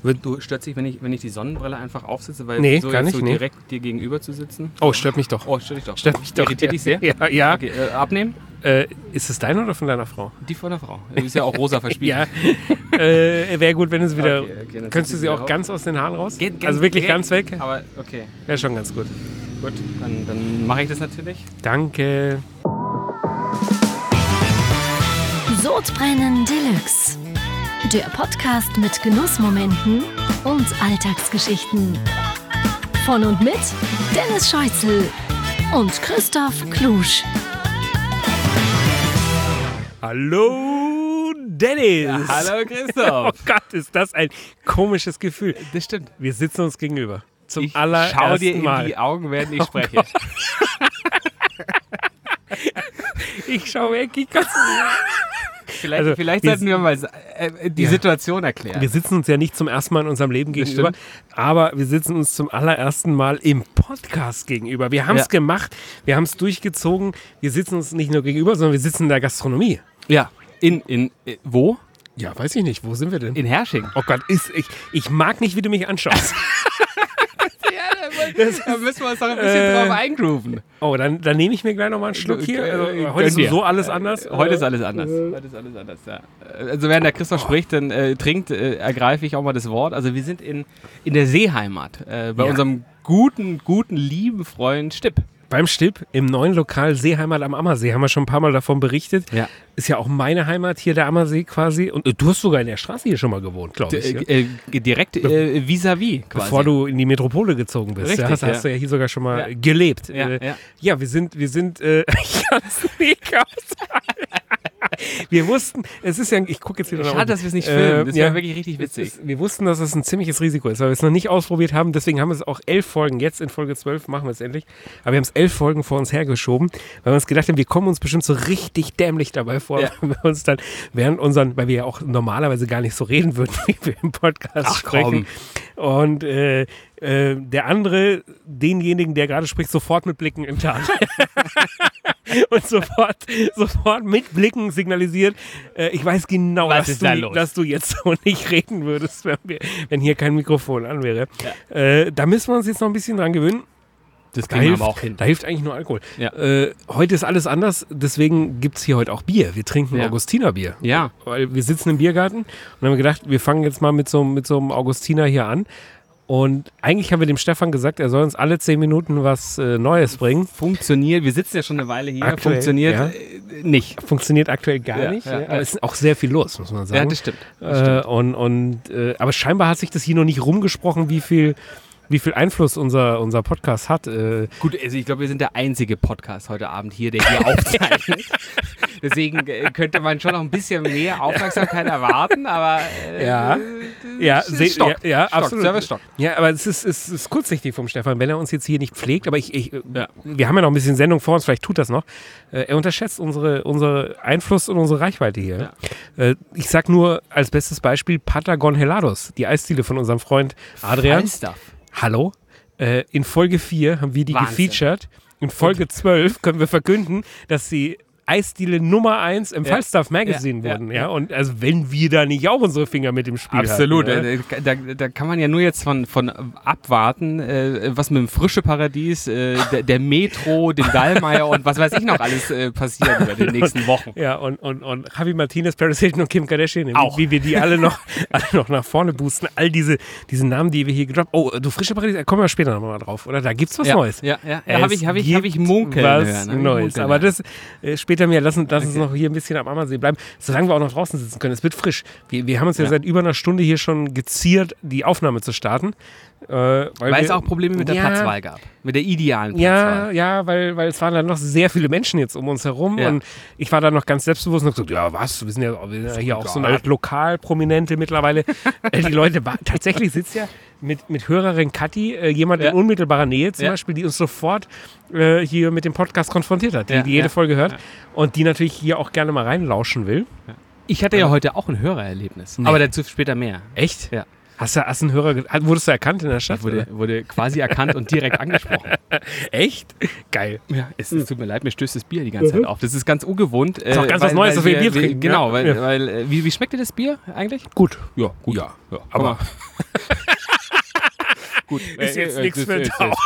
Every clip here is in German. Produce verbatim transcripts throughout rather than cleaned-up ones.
Du stört dich, wenn ich, wenn ich die Sonnenbrille einfach aufsitze, weil nee, so, gar nicht, so nee. direkt dir gegenüber zu sitzen? Oh, stört mich doch. Oh, stört dich doch. Stört mich doch. Irritiert dich sehr? Ja, ja. Okay, äh, abnehmen? Äh, ist es deine oder von deiner Frau? Die von der Frau. Die ist ja auch rosa verspielt. Ja. äh, Wäre gut, wenn es wieder... Okay, okay, könntest du sie auch auf. ganz aus den Haaren raus? Geht, geht, also wirklich geht, ganz weg? Aber okay. Wäre schon ganz gut. Gut, dann, dann mache ich das natürlich. Danke. Sodbrennen Deluxe. Der Podcast mit Genussmomenten und Alltagsgeschichten. Von und mit Dennis Scheuzel und Christoph Klusch. Hallo Dennis. Ja, hallo Christoph. Oh Gott, ist das ein komisches Gefühl. Das stimmt. Wir sitzen uns gegenüber. Zum ich allerersten schau dir Mal. in die Augen, während ich spreche. Ich schau weg. Ich kann's Vielleicht, Also, vielleicht wir sollten wir mal äh, die Ja. Situation erklären. Wir sitzen uns ja nicht zum ersten Mal in unserem Leben gegenüber, aber wir sitzen uns zum allerersten Mal im Podcast gegenüber. Wir haben es Ja. gemacht, wir haben es durchgezogen. Wir sitzen uns nicht nur gegenüber, sondern wir sitzen in der Gastronomie. Ja. In, in, äh, wo? Ja, weiß ich nicht. Wo sind wir denn? In Hersching. Oh Gott, ist, ich, ich mag nicht, wie du mich anschaust. Ja, da müssen wir uns doch ein bisschen Äh, drauf eingrooven. Oh, dann, dann nehme ich mir gleich nochmal einen Schluck hier. Also, Äh, heute ist gönn dir. sowieso alles anders. Heute ist alles anders. Heute ist alles anders, ja. Also während der Christoph spricht, dann äh, trinkt, äh, ergreife ich auch mal das Wort. Also wir sind in, in der Seeheimat, äh, bei Ja. unserem guten, guten, lieben Freund Stipp. Beim Stipp im neuen Lokal Seeheimat am Ammersee haben wir schon ein paar Mal davon berichtet. Ja. Ist ja auch meine Heimat hier, der Ammersee quasi. Und äh, du hast sogar in der Straße hier schon mal gewohnt, glaube ich. Ja? Äh, äh, direkt äh, vis-à-vis quasi. Bevor du in die Metropole gezogen bist. Richtig, ja, hast, ja. hast du ja hier sogar schon mal Ja. gelebt. Ja, äh, ja. ja, wir sind, wir sind, äh, ich kann's nicht aussagen. Wir wussten, es ist ja, ich gucke jetzt wieder nach Schade, unten. dass wir es nicht filmen. Das Äh, wäre ja. wirklich richtig Es witzig. Ist, wir wussten, dass es ein ziemliches Risiko ist, weil wir es noch nicht ausprobiert haben. Deswegen haben wir es auch elf Folgen, jetzt in Folge zwölf machen wir es endlich. Aber wir haben es elf Folgen vor uns hergeschoben, weil wir uns gedacht haben, wir kommen uns bestimmt so richtig dämlich dabei vor, Ja. wenn wir uns dann während unseren, weil wir ja auch normalerweise gar nicht so reden würden, wie wir im Podcast Ach, sprechen. Und äh, äh, der andere, denjenigen, der gerade spricht, sofort mit Blicken im Tal. Und sofort, sofort mit Blicken signalisiert, äh, ich weiß genau, Was dass ist du, da los? dass du jetzt so nicht reden würdest, wenn, wir, wenn hier kein Mikrofon an wäre. Ja. Äh, da müssen wir uns jetzt noch ein bisschen dran gewöhnen. Das Da kriegen wir hilft, aber auch hin. da hilft eigentlich nur Alkohol. Ja. Äh, heute ist alles anders, deswegen gibt es hier heute auch Bier. Wir trinken Ja. Augustinerbier. Ja. Weil wir sitzen im Biergarten und haben gedacht, wir fangen jetzt mal mit so, mit so einem Augustiner hier an. Und eigentlich haben wir dem Stefan gesagt, er soll uns alle zehn Minuten was äh, Neues bringen. Funktioniert, wir sitzen ja schon eine Weile hier, Aktuell, funktioniert ja. äh, nicht. Funktioniert aktuell gar Ja, nicht. ja, Ja, aber ja. es ist auch sehr viel los, muss man sagen. Ja, das stimmt. Das Äh, stimmt. und, und, äh, aber scheinbar hat sich das hier noch nicht rumgesprochen, wie viel, wie viel Einfluss unser, unser Podcast hat. Äh, Gut, also ich glaube, wir sind der einzige Podcast heute Abend hier, der hier aufzeichnet. Deswegen äh, könnte man schon noch ein bisschen mehr Aufmerksamkeit erwarten, aber äh, Ja. ja, es se- stockt. ja, ja Stockt, absolut. Service stockt. Ja, aber es ist, es ist kurzsichtig vom Stefan, wenn er uns jetzt hier nicht pflegt. Aber ich, ich Ja. wir haben ja noch ein bisschen Sendung vor uns, vielleicht tut das noch. Äh, er unterschätzt unsere, unsere Einfluss und unsere Reichweite hier. Äh, ich sag nur als bestes Beispiel Patagon Helados, die Eisdiele von unserem Freund Adrian. Feinstuff. Hallo. Äh, in Folge vier haben wir die Wahnsinn. gefeatured. In Folge zwölf können wir verkünden, dass sie Eisdiele Nummer eins im Ja. Falstaff Magazine Ja, ja, wurden. ja. Ja, und also wenn wir da nicht auch unsere Finger mit im Spiel Absolut. hatten. Äh, Da, da kann man ja nur jetzt von, von abwarten, äh, was mit dem Frische Paradies, äh, der, der Metro, dem Dallmayr und was weiß ich noch alles äh, passiert über die nächsten Wochen. Ja, und, und, und Javi Martinez, Paris Hilton und Kim Kardashian, wie, Auch. wie wir die alle noch, alle noch nach vorne boosten. All diese, diese Namen, die wir hier gedroppt Oh, du Frische Paradies, da kommen wir später nochmal drauf, oder? Da gibt's was Ja, Neues. ja, ja. Es Habe ich, hab ich, hab ich gibt munkeln was hören. hab ich Neues. munkeln Aber hören. das äh, später mehr. Lass, uns- lass uns Okay. noch hier ein bisschen am Ammersee bleiben, solange wir auch noch draußen sitzen können. Es wird frisch. Wir, wir haben uns ja. Ja. seit über einer Stunde hier schon geziert, die Aufnahme zu starten. Äh, weil Weil wir, es auch Probleme mit der Ja. Platzwahl gab. Mit der idealen Ja, Platzwahl. ja, weil, weil es waren dann noch sehr viele Menschen jetzt um uns herum Ja. und ich war da noch ganz selbstbewusst und hab gesagt, ja was, wir sind ja, wir sind ja hier auch so eine Art Lokalprominente mittlerweile. Äh, die Leute, wa- tatsächlich sitzt ja mit, mit Hörerin Kathi äh, jemand Ja. in unmittelbarer Nähe zum Ja. Beispiel, die uns sofort äh, hier mit dem Podcast konfrontiert hat, die, Ja, die jede ja, Folge hört ja. und die natürlich hier auch gerne mal reinlauschen will. Ich hatte ja heute auch ein Hörererlebnis. Aber dazu später mehr. Echt? Ja. Hast du, hast du einen Hörer, ge- wurdest du erkannt in der Stadt? Wurde, wurde quasi erkannt und direkt angesprochen. Echt? Geil. Ja, es, es tut mir leid, mir stößt das Bier die ganze Zeit auf. Das ist ganz ungewohnt. Ist auch ganz was Neues, dass wir Bier trinken. Genau, Ja. weil, Ja. weil äh, wie, wie schmeckt dir das Bier eigentlich? Gut. Ja, gut. Ja, ja aber gut. ist jetzt Äh, äh, nichts das- für ist- den Tauch.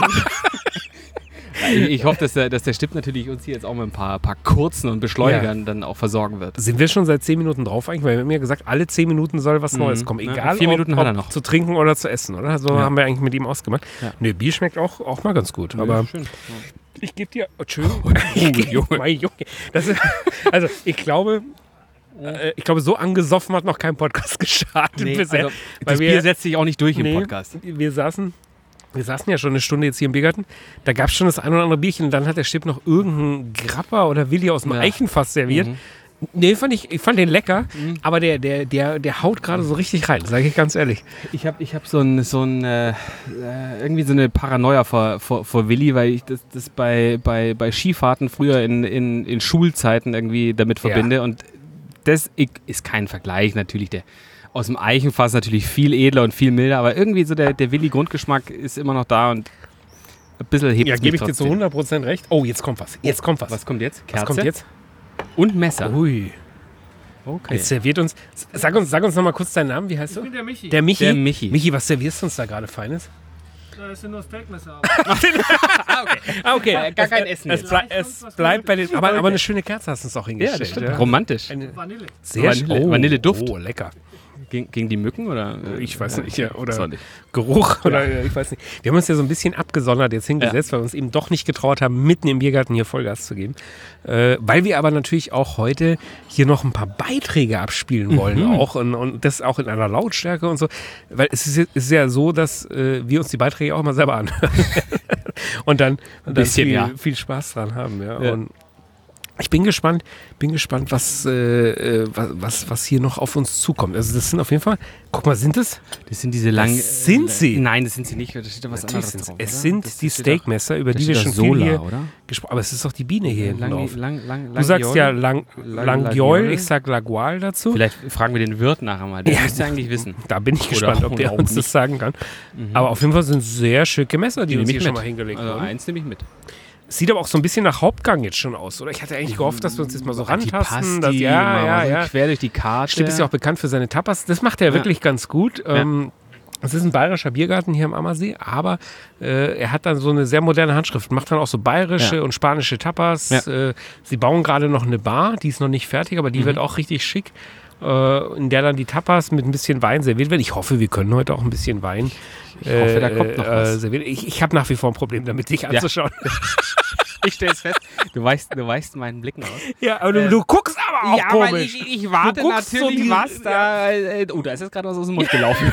Ich, ich hoffe, dass der, dass der Stipp natürlich uns hier jetzt auch mit ein paar, paar kurzen und Beschleunigern dann auch versorgen wird. Sind wir schon seit zehn Minuten drauf eigentlich? Weil wir haben ja gesagt, alle zehn Minuten soll was Mhm. Neues kommen. Ja, Egal, vier Minuten ob, hat er ob noch. zu trinken oder zu essen, oder? So Ja. haben wir eigentlich mit ihm ausgemacht. Ja. Nee, Bier schmeckt auch, auch mal ganz gut. Aber schön. ich gebe dir... Oh, Entschuldigung. Junge. Mein Junge. Das ist, also, ich glaube... äh, Ich glaube, so angesoffen hat noch kein Podcast gestartet Nee, bisher. also, weil das wir- Bier setzt sich auch nicht durch Nee, im Podcast. Wir saßen, wir saßen ja schon eine Stunde jetzt hier im Biergarten. Da gab es schon das ein oder andere Bierchen und dann hat der Stipp noch irgendeinen Grappa oder Willi aus dem Ja. Eichenfass serviert. Mhm. Nee, fand ich, ich fand den lecker, aber der, der, der, der haut gerade so richtig rein, sage ich ganz ehrlich. Ich habe ich hab so ein, so ein äh, äh, irgendwie so eine Paranoia vor, vor, vor Willi, weil ich das, das bei, bei, bei Skifahrten früher in, in, in Schulzeiten irgendwie damit Ja. verbinde. Und das i- ist kein Vergleich natürlich. Der aus dem Eichenfass natürlich viel edler und viel milder, aber irgendwie so der, der Willi-Grundgeschmack ist immer noch da und ein bisschen hebt Ja, es gebe mich ich dir zu trotzdem. hundert Prozent recht. Oh, jetzt kommt was. Jetzt kommt was. Was kommt jetzt? Was kommt jetzt? Und Messer. Ui. Okay. Jetzt serviert uns. Sag uns, sag uns noch mal kurz deinen Namen. Wie heißt du? Ich bin der Michi. Der Michi. Der Michi. Michi, was servierst du uns da gerade Feines? Das sind nur Steakmesser. Ah, okay. Äh, gar kein es, Essen Es, jetzt. blei es bleibt bei den. Aber, aber eine schöne Kerze hast du uns auch Ja, hingestellt. das stimmt. Romantisch. Eine Vanille. sehr Vanille- oh, Vanilleduft. Oh, lecker. Gegen, gegen die Mücken oder? äh, Ich weiß nicht, ja, oder Soll ich. Geruch oder äh, ich weiß nicht. Wir haben uns ja so ein bisschen abgesondert jetzt hingesetzt, weil wir uns eben doch nicht getraut haben, mitten im Biergarten hier Vollgas zu geben. Äh, weil wir aber natürlich auch heute hier noch ein paar Beiträge abspielen wollen Mhm. auch und, und das auch in einer Lautstärke und so. Weil es ist, ja- es ist ja so, dass äh, wir uns die Beiträge auch mal selber anhören. und dann, und dann bisschen, viel, ja. viel Spaß dran haben. Ja. Ja. Und ich bin gespannt, bin gespannt, was, äh, äh, was, was, was hier noch auf uns zukommt. Also das sind auf jeden Fall, guck mal, sind es? Das sind diese langen. Das sind sie. Nein, das sind sie nicht. Da steht da was Natürlich anderes sind's. drauf. Es oder? sind Das die steht doch- Steakmesser, über da die wir steht schon da viel Sola, hier oder? gesprochen. Aber es ist doch die Biene hier hinten Lang, drauf. lang, lang, Du sagst ja Langiol. Lang, Lang- Langiol, Langiol. ich sag Lagual dazu. Vielleicht fragen wir den Wirt nachher mal. Der Ja. müsste eigentlich wissen. Da bin ich Oder gespannt, ob auch- der oder auch uns das nicht. sagen kann. Aber auf jeden Fall sind sehr schicke Messer, die, Die uns nehme hier ich schon mit. mal hingelegt Also wurden. eins nehme ich mit. Sieht aber auch so ein bisschen nach Hauptgang jetzt schon aus, oder? Ich hatte eigentlich gehofft, dass wir uns jetzt mal so rantasten. Dass, ja, mal ja, so ja. quer durch die Karte. Stipp ist ja auch bekannt für seine Tapas. Das macht er Ja. wirklich ganz gut. Ähm, es ist ein bayerischer Biergarten hier am Ammersee, aber äh, er hat dann so eine sehr moderne Handschrift. Macht dann auch so bayerische Ja. und spanische Tapas. Ja. Äh, sie bauen gerade noch eine Bar, die ist noch nicht fertig, aber die Mhm. wird auch richtig schick. Äh, in der dann die Tapas mit ein bisschen Wein serviert werden. Ich hoffe, wir können heute auch ein bisschen Wein Ich hoffe, da kommt noch äh, was. servieren. Ich, ich habe nach wie vor ein Problem damit, dich anzuschauen. Ich stelle es fest. Du weißt, du weißt meinen Blicken aus. Ja, aber du, du guckst aber auch ja, komisch. weil ich, ich warte Du guckst so natürlich, die- was da. Äh, oh, da ist jetzt gerade was aus dem Mund gelaufen.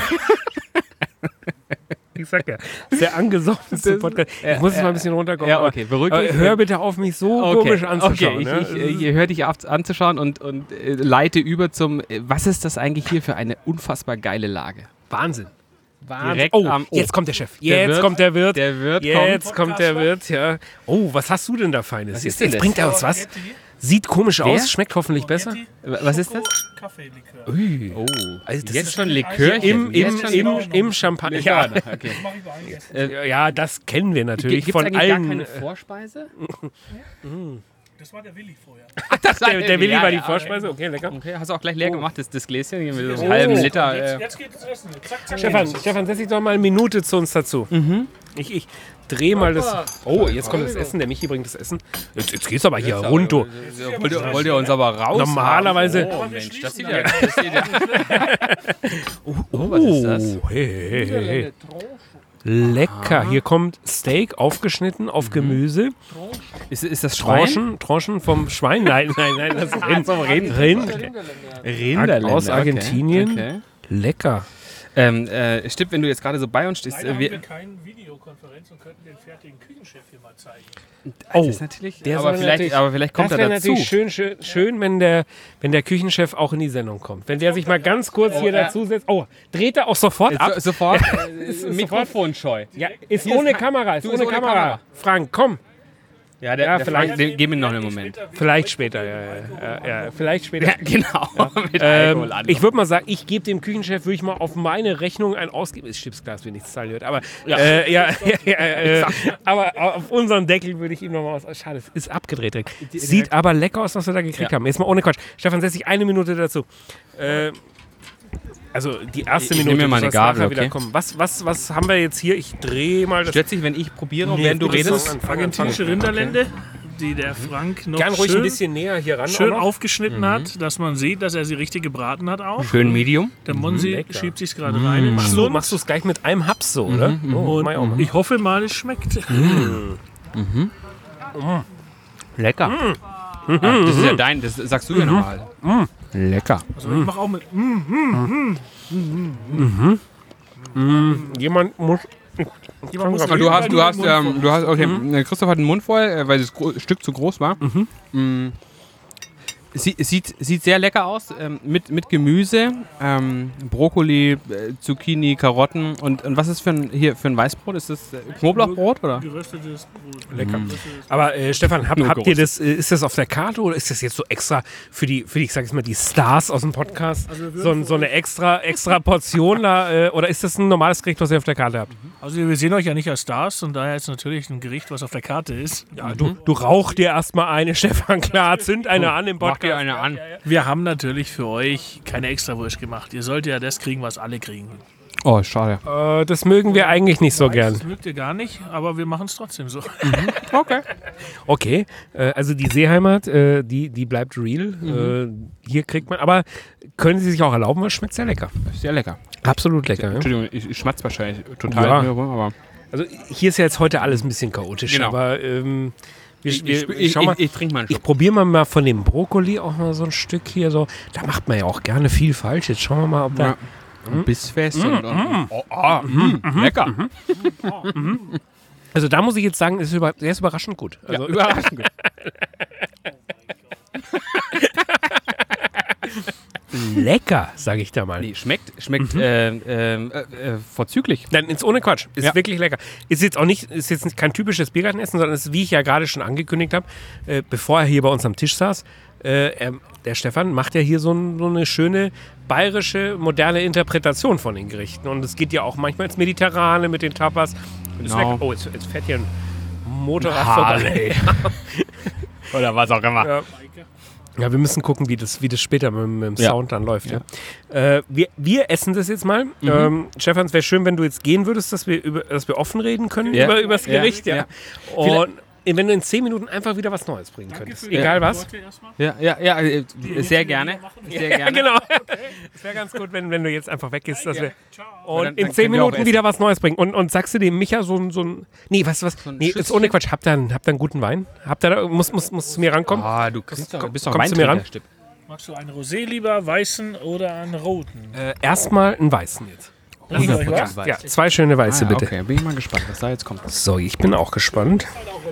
Ich sag ja, sehr angesoffenste Das- Podcast. Ich ja, muss jetzt ja, mal ein bisschen runterkommen. ja, aber- okay, beruhig aber dich. hör bitte auf, mich so Okay, komisch anzuschauen. okay, ja? ich, ich, äh, ihr hört dich ab, anzuschauen und, und äh, leite über zum, äh, was ist das eigentlich hier für eine unfassbar geile Lage? Wahnsinn. Wahnsinn. Direkt Oh, am- oh. jetzt kommt der Chef. Der Jetzt Wirt- kommt der Wirt. Der Wirt Jetzt kommt. kommt der Wirt, ja. Oh, was hast du denn da Feines? Was jetzt ist denn jetzt das? bringt er uns was. Sieht komisch Wer? aus, schmeckt hoffentlich besser. Was ist das? Kaffeelikör. Ui. Oh, Also das jetzt ist schon Likörchen. Im, im, jetzt schon im, im Champagner. Ja, Likör. Okay. Das mache ich bei allen Gästen. ja, ja, das kennen wir natürlich Gibt es von eigentlich gar allen. keine Vorspeise? Das war der Willi vorher. Das Der, der Willi ja, war die ja, Vorspeise, okay, lecker. Okay, hast du auch gleich leer gemacht, das, das Gläschen hier mit so Oh. einem halben Liter. Jetzt, Äh, jetzt geht das Essen. Zack, zack. Stefan, Stefan, setz dich doch mal eine Minute zu uns dazu. Ich, ich drehe mal das. Oh, jetzt kommt das Essen. Der Michi bringt das Essen. Jetzt, jetzt geht's aber hier rund, du. wollt, ihr, wollt ihr uns aber raus? Normalerweise- Oh, Mensch, das sieht ja. Das sieht ja oh, was ist das? Oh, hey, hey, hey, hey. Lecker. Hier kommt Steak aufgeschnitten auf Gemüse. Ist, ist das Schwein? Tranchen, Tranchen vom Schwein. Nein, nein, nein, das ist Rind. Rind. Rind. Rinderländer. Aus Argentinien. Okay. Okay. Lecker. Ähm, äh, Stipp, wenn du jetzt gerade so bei uns stehst, Leider äh, haben wir wir, keine Videokonferenz und könnten den fertigen Küchenchef hier mal zeigen. Oh, das ist natürlich, der aber soll vielleicht, natürlich- aber vielleicht kommt das er wäre dazu. natürlich schön, schön, schön wenn, der, wenn der Küchenchef auch in die Sendung kommt. Wenn der sich mal ganz kurz hier ja. dazu setzt. Oh, dreht er auch sofort ab? So, sofort äh, ist sofort- Mikrofonscheu. Ja, ist Hier ohne ist kein- Kamera, ist Du, ohne, ist ohne Kamera. Kamera. Frank, komm. Ja, der, Ja, der vielleicht- Frank, den, gib ihm noch einen Moment. Vielleicht später, ja, ja, ja, ja vielleicht später. Ja, genau. Mit Ähm, Alkohol an. ich würde mal sagen, ich gebe dem Küchenchef, würde ich mal auf meine Rechnung ein ausgeben. Ist Chipsglas, wenn nichts zahlen wird. Aber, ja. Äh, ja, ja, ja, äh, aber auf unseren Deckel würde ich ihm nochmal aus. Schade, es ist abgedreht. direkt. Sieht aber lecker aus, was wir da gekriegt Ja. haben. Jetzt mal ohne Quatsch. Stefan, setz dich eine Minute dazu. Äh, also die erste Ich- ich Minute, nehm mir mal du eine sollst Gabel, nachher wieder okay? kommen. Was, was, was haben wir jetzt hier? Ich drehe mal das. Stört sich, wenn ich probiere und Nee, während du bitte redest? so. Argentinische Rinderlende, die der Frank noch Gern ruhig schön, ein bisschen näher hier ran. schön auch noch. aufgeschnitten hat, dass man sieht, dass er sie richtig gebraten hat auch. Schön Medium. Der Monsi lecker. schiebt sich gerade rein in den Machst du Schlund. machst du es gleich mit einem Haps so, oder? Oh, mach ich auch mal. Ich hoffe mal, es schmeckt. Lecker. Ah, das ist ja dein, das sagst du ja nochmal. Lecker. Also ich mache auch mit. Mm, Jemand muss. jemand muss Aber du hast, du den hast, Mund ähm, voll. du hast, okay, Christoph hat den Mund voll, äh, weil das Gro Stück zu groß war. Mm. Sie, sieht, sieht sehr lecker aus, ähm, mit, mit Gemüse, ähm, Brokkoli, äh, Zucchini, Karotten und, und was ist für ein, hier für ein Weißbrot? Ist das äh, Knoblauchbrot oder? Geröstetes Brot. Lecker. Aber äh, Stefan, hab, Nur habt ihr groß. das, äh, ist das auf der Karte oder ist das jetzt so extra für die, für die ich sag jetzt mal, die Stars aus dem Podcast? Also wir würden so, ein- für so eine extra, extra Portion da, äh, oder ist das ein normales Gericht, was ihr auf der Karte habt? Also wir sehen euch ja nicht als Stars und daher ist natürlich ein Gericht, was auf der Karte ist. Ja, du, du rauch dir erstmal eine, Stefan, klar, zünd eine an im Mach dir Podcast. eine an. Wir haben natürlich für euch keine Extrawurst gemacht. Ihr sollt ja das kriegen, was alle kriegen. Oh, schade. Äh, das mögen wir eigentlich nicht so gern. Das mögt ihr gar nicht, aber wir machen es trotzdem so. Okay. Okay, äh, also die Seeheimat, äh, die, die bleibt real. Äh, hier kriegt man, aber können Sie sich auch erlauben, weil es schmeckt sehr lecker. Sehr lecker. Absolut lecker. Ja? Entschuldigung, ich, ich schmatz wahrscheinlich total. Ja. Aber Also hier ist ja jetzt heute alles ein bisschen chaotisch, Genau. aber ähm, wir, ich, wir, ich, ich, schau mal, ich, ich trinke mal einen ich Schluck. probiere mal, mal von dem Brokkoli auch mal so ein Stück hier so. Da macht man ja auch gerne viel falsch. Jetzt schauen wir mal, ob da... Ja. Bissfest und, und oh, ah, mm, lecker. Also da muss ich jetzt sagen, ist über, der ist überraschend gut. Also, Ja, überraschend gut. lecker, sage ich da mal. Nee, schmeckt, schmeckt äh, äh, äh, vorzüglich. Nein, ist ohne Quatsch. Ist Ja. wirklich lecker. Ist jetzt auch nicht, ist jetzt kein typisches Biergartenessen, sondern ist, wie ich ja gerade schon angekündigt habe, äh, bevor er hier bei uns am Tisch saß, äh, er, der Stefan macht ja hier so, ein, so eine schöne bayerische, moderne Interpretation von den Gerichten. Und es geht ja auch manchmal ins Mediterrane mit den Tapas. Und ist Genau. lecker. Oh, jetzt, jetzt fährt hier ein Motorrad vorbei. Oder was auch immer. Ja. Ja, wir müssen gucken, wie das, wie das später mit, mit dem Ja. Sound dann läuft. Ja. Äh, wir, wir essen das jetzt mal. Ähm, Stefan, es wäre schön, wenn du jetzt gehen würdest, dass wir, über, dass wir offen reden können Ja. über, über das Ja. Gericht. Ja. Ja. Und wenn du in zehn Minuten einfach wieder was Neues bringen könntest. Egal was. Ja, ja, ja, äh, sehr gerne. Sehr Ja, gerne. genau. Es wäre ganz gut, wenn, wenn du jetzt einfach weggehst. Dass wir und dann- in dann zehn können wir auch Minuten essen. wieder was Neues bringen. Und, und sagst du dem Micha so ein. So ein nee, weißt du was? ein Nee, ist ohne Quatsch. Habt ihr einen, habt ihr einen guten Wein? Habt ihr da, muss, muss, muss zu mir rankommen? Ah, du kriegst doch, bist doch kommst du mir ran? Weintrinker, Stipp. Magst du einen Rosé lieber, weißen oder einen roten? Äh, Erstmal einen weißen jetzt. Lass ich euch was? Weiß. Ja, zwei schöne weiße Ah, bitte. okay, bin ich mal gespannt, was da jetzt kommt. So, ich bin auch gespannt.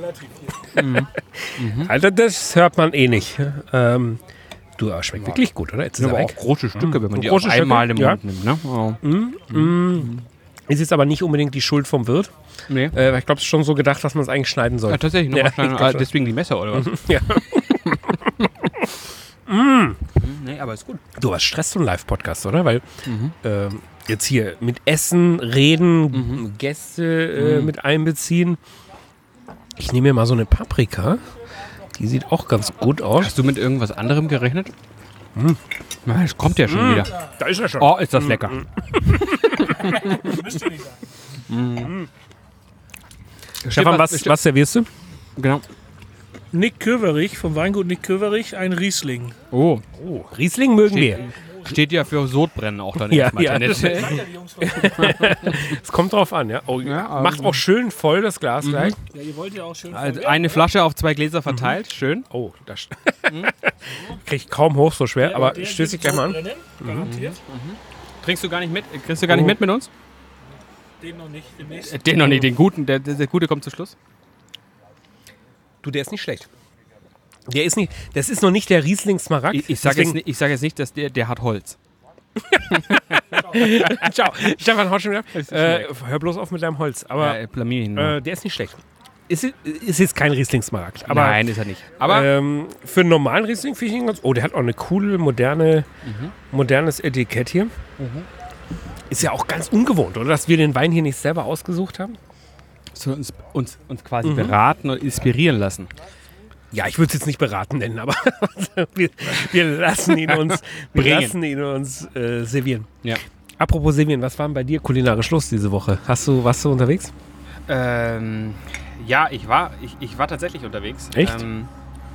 Alter, das hört man eh nicht. Ähm, du, aber schmeckt wirklich gut, oder? Jetzt ist Aber er auch weg. große Stücke, wenn man die Große auf einmal im Stücke, Mund nimmt. Ne? Oh. Ist jetzt aber nicht unbedingt die Schuld vom Wirt. Nee. Äh, weil ich glaube, es ist schon so gedacht, dass man es eigentlich schneiden soll. Ja, tatsächlich, noch Ja, mal ich schneiden. glaub Ah, schon. deswegen die Messer, oder was? Ja. Nee, aber ist gut. Du, was stresst so ein Live-Podcast, oder? Weil ähm, jetzt hier mit Essen, Reden, Gäste äh, mit einbeziehen. Ich nehme mir mal so eine Paprika. Die sieht auch ganz gut aus. Hast du mit irgendwas anderem gerechnet? Na, es kommt ja schon wieder. Da ist er schon. Oh, ist das lecker. Müsst ihr nicht sagen. Stefan, was, was servierst du? Genau. Nick Köverich, vom Weingut Nick Köverich, ein Riesling. Oh, Oh, Riesling mögen wir. steht ja für Sodbrennen auch dann Ja, erstmal. ja. Internet. Es kommt drauf an, ja. Oh, Ja, macht ähm, auch schön voll das Glas gleich. Ja, ihr wollt ja auch schön. Also eine Flasche auf zwei Gläser verteilt, schön. Oh, das kriege ich kaum hoch so schwer, aber Der stöße ich wird gleich mal an. brennen, Garantiert. Trinkst du gar nicht mit? Kriegst du gar nicht mit mit uns? Den noch nicht, demnächst. Äh, Den noch nicht, den guten. Der, der, der gute kommt zum Schluss. Du, der ist nicht schlecht. Der ist nicht, das ist noch nicht der Riesling Smaragd. Ich, ich sage jetzt, Deswegen- nicht- ich sag jetzt nicht, dass der, der hat Holz. Ciao. Stefan, haut schon wieder. Äh, hör bloß auf mit deinem Holz. Aber Ja, blamier ihn. äh, der ist nicht schlecht. ist, ist jetzt kein Riesling-Smaragd. Aber, Nein, ist er nicht. Aber ähm, für einen normalen Riesling finde ich ihn ganz... Oh, der hat auch eine coole, moderne, mhm. modernes Etikett hier. Mhm. Ist ja auch ganz ungewohnt, oder? Dass wir den Wein hier nicht selber ausgesucht haben. So uns, uns, uns quasi mhm. beraten und inspirieren lassen. Ja, ich würde es jetzt nicht beraten nennen, aber wir, wir lassen ihn uns, wir lassen ihn uns äh, servieren. Ja. Apropos servieren, was war denn bei dir kulinarisch los diese Woche? Hast du, warst du unterwegs? Ähm, ja, ich war, ich, ich war tatsächlich unterwegs. Echt? Ähm,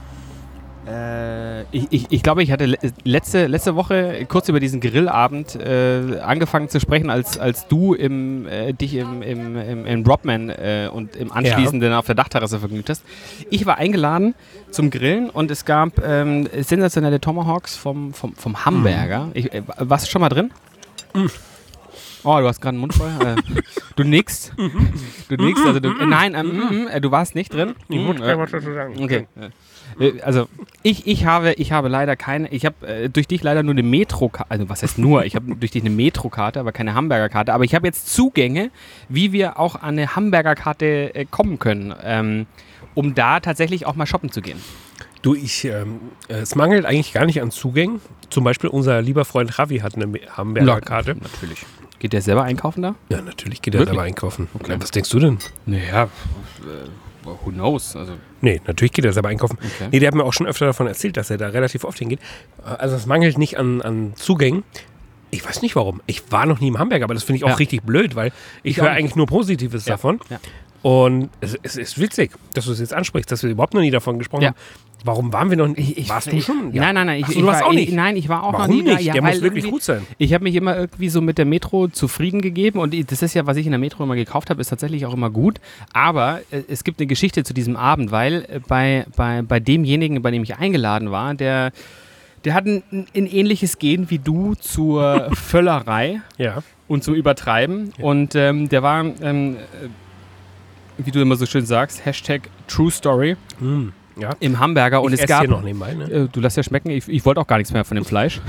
äh, ich, ich, ich glaube, ich hatte letzte, letzte Woche kurz über diesen Grillabend äh, angefangen zu sprechen, als, als du im, äh, dich im, im, im, im Rodman äh, und im Anschließenden ja. auf der Dachterrasse vergnügt hast. Ich war eingeladen zum Grillen und es gab ähm, sensationelle Tomahawks vom, vom, vom Hamburger. Mhm. Ich, äh, warst du schon mal drin? Mhm. Oh, du hast gerade einen Mund voll. Äh, du nickst. Du nickst. Also du, äh, nein, ähm, äh, du warst nicht drin. Ich muss äh, was dazu sagen. Okay. Äh, also ich, ich, habe, ich habe leider keine, ich habe äh, durch dich leider nur eine Metro-Karte, also was heißt nur, ich habe durch dich eine Metro-Karte, aber keine Hamburger-Karte, aber ich habe jetzt Zugänge, wie wir auch an eine Hamburger-Karte äh, kommen können, ähm, um da tatsächlich auch mal shoppen zu gehen. Du, ich, ähm, es mangelt eigentlich gar nicht an Zugängen. Zum Beispiel unser lieber Freund Ravi hat eine Hamburger-Karte. Natürlich. Geht der selber einkaufen da? Ja, natürlich geht er selber einkaufen. Okay. Was denkst du denn? Naja, äh, who knows? Also nee, natürlich geht er selber einkaufen. Okay. Nee, der hat mir auch schon öfter davon erzählt, dass er da relativ oft hingeht. Also es mangelt nicht an, an Zugängen. Ich weiß nicht warum. Ich war noch nie im Hamburger, aber das finde ich auch ja. richtig blöd, weil ich, ich höre eigentlich nur Positives ja. davon. Ja. Und es, es ist witzig, dass du es jetzt ansprichst, dass wir überhaupt noch nie davon gesprochen ja. haben. Warum waren wir noch nicht? Ich, ich, warst du schon? Ja. Nein, nein, nein. Ich, Ach so, ich du warst war, auch nicht? Ich, nein, ich war auch Warum noch nie nicht? da. Ja, der muss wirklich gut sein. Ich habe mich immer irgendwie so mit der Metro zufrieden gegeben und das ist ja, was ich in der Metro immer gekauft habe, ist tatsächlich auch immer gut. Aber äh, es gibt eine Geschichte zu diesem Abend, weil äh, bei, bei, bei demjenigen, bei dem ich eingeladen war, der, der hat ein, ein ähnliches Gen wie du zur Völlerei ja. und zum Übertreiben. Ja. Und ähm, der war, ähm, wie du immer so schön sagst, Hashtag True Story. Mm. Ja. Im Hamburger und ich es gab. Hier noch nebenbei, ne? äh, du lässt ja schmecken, ich, ich wollte auch gar nichts mehr von dem Fleisch.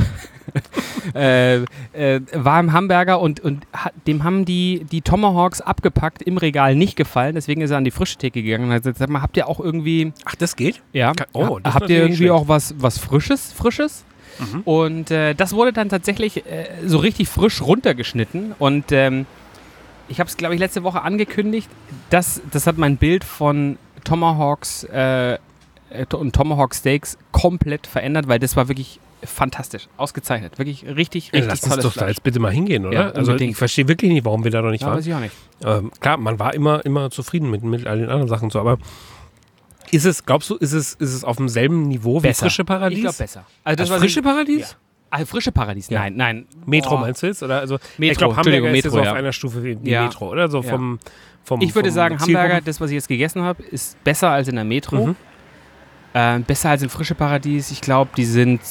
äh, äh, war im Hamburger und, und hat, dem haben die, die Tomahawks abgepackt, im Regal nicht gefallen, deswegen ist er an die frische Theke gegangen und hat gesagt, sag mal, habt ihr auch irgendwie. Ach, das geht? Ja. Oh, das habt ihr irgendwie schlecht. auch was, was Frisches? Frisches? Mhm. Und äh, das wurde dann tatsächlich äh, so richtig frisch runtergeschnitten und ähm, ich habe es, glaube ich, letzte Woche angekündigt, das, das hat mein Bild von Tomahawks äh, und Tomahawk Steaks komplett verändert, weil das war wirklich fantastisch, ausgezeichnet, wirklich richtig, richtig ja, lass tolles uns doch Fleisch. da jetzt bitte mal hingehen, oder? Ja, also ich verstehe wirklich nicht, warum wir da noch nicht ja, waren. weiß ich auch nicht. Ähm, klar, man war immer, immer zufrieden mit, mit all den anderen Sachen so, aber ist es, glaubst du, ist es, ist es auf demselben Niveau besser. wie Frische Paradies? Ich glaube besser. Also das das Frische Paradies? Ja. Ah, Frische Paradies? Ja. Nein, nein. Metro oh. meinst du jetzt? Oder? Also, Metro, ich glaube, Hamburger ist Metro, so ja. auf einer Stufe wie die ja. Metro, oder? So vom, ja. vom, ich würde vom sagen, Zielgruppen. Hamburger, das, was ich jetzt gegessen habe, ist besser als in der Metro. Mhm. Äh, besser als in Frische Paradies. Ich glaube, die sind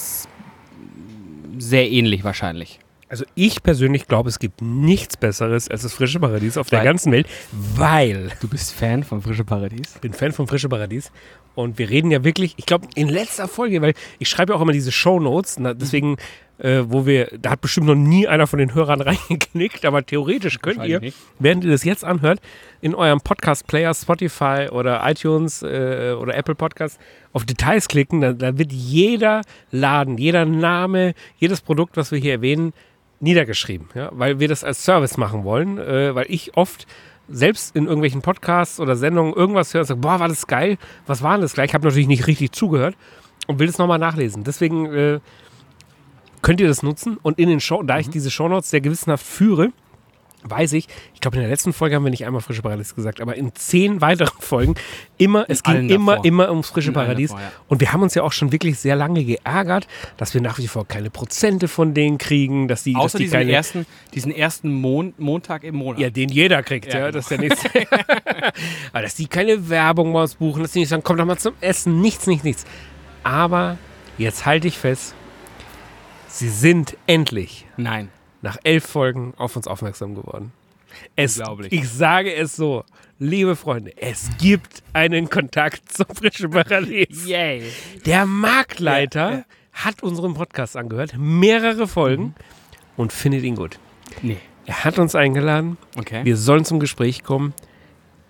sehr ähnlich wahrscheinlich. Also ich persönlich glaube, es gibt nichts Besseres als das Frische Paradies auf der weil, ganzen Welt, weil... Du bist Fan von Frische Paradies? Ich bin Fan von Frische Paradies und wir reden ja wirklich, ich glaube, in letzter Folge, weil ich schreibe ja auch immer diese Shownotes, na, deswegen, äh, wo wir, da hat bestimmt noch nie einer von den Hörern reingeknickt, aber theoretisch könnt ihr, nicht. während ihr das jetzt anhört, in eurem Podcast-Player, Spotify oder iTunes äh, oder Apple Podcasts auf Details klicken, da, da wird jeder Laden, jeder Name, jedes Produkt, was wir hier erwähnen, niedergeschrieben, ja, weil wir das als Service machen wollen, äh, weil ich oft selbst in irgendwelchen Podcasts oder Sendungen irgendwas höre und sage, boah, war das geil, was war denn das gleich? Ich habe natürlich nicht richtig zugehört und will das nochmal nachlesen. Deswegen äh, könnt ihr das nutzen und in den Show, da ich mhm. diese Shownotes sehr gewissenhaft führe, weiß ich, ich glaube in der letzten Folge haben wir nicht einmal Frische Paradies gesagt, aber in zehn weiteren Folgen immer, es ging immer, davor. immer ums Frische in Paradies davor, ja. Und wir haben uns ja auch schon wirklich sehr lange geärgert, dass wir nach wie vor keine Prozente von denen kriegen, dass die, Außer dass die diesen, keine, ersten, diesen ersten Mon- Montag im Monat. Ja, den jeder kriegt, ja, ja genau. Das ist der nächste. Aber dass die keine Werbung bei uns buchen, dass die nicht sagen, komm doch mal zum Essen, nichts, nichts, nichts. Aber jetzt halte ich fest, sie sind endlich Nein. nach elf Folgen auf uns aufmerksam geworden. Es, Unglaublich. Ich sage es so, liebe Freunde, es gibt einen Kontakt zum Frischen Paradies. Yay. Der Marktleiter ja, ja. hat unseren Podcast angehört, mehrere Folgen mhm. und findet ihn gut. Nee. Er hat uns eingeladen, okay. wir sollen zum Gespräch kommen.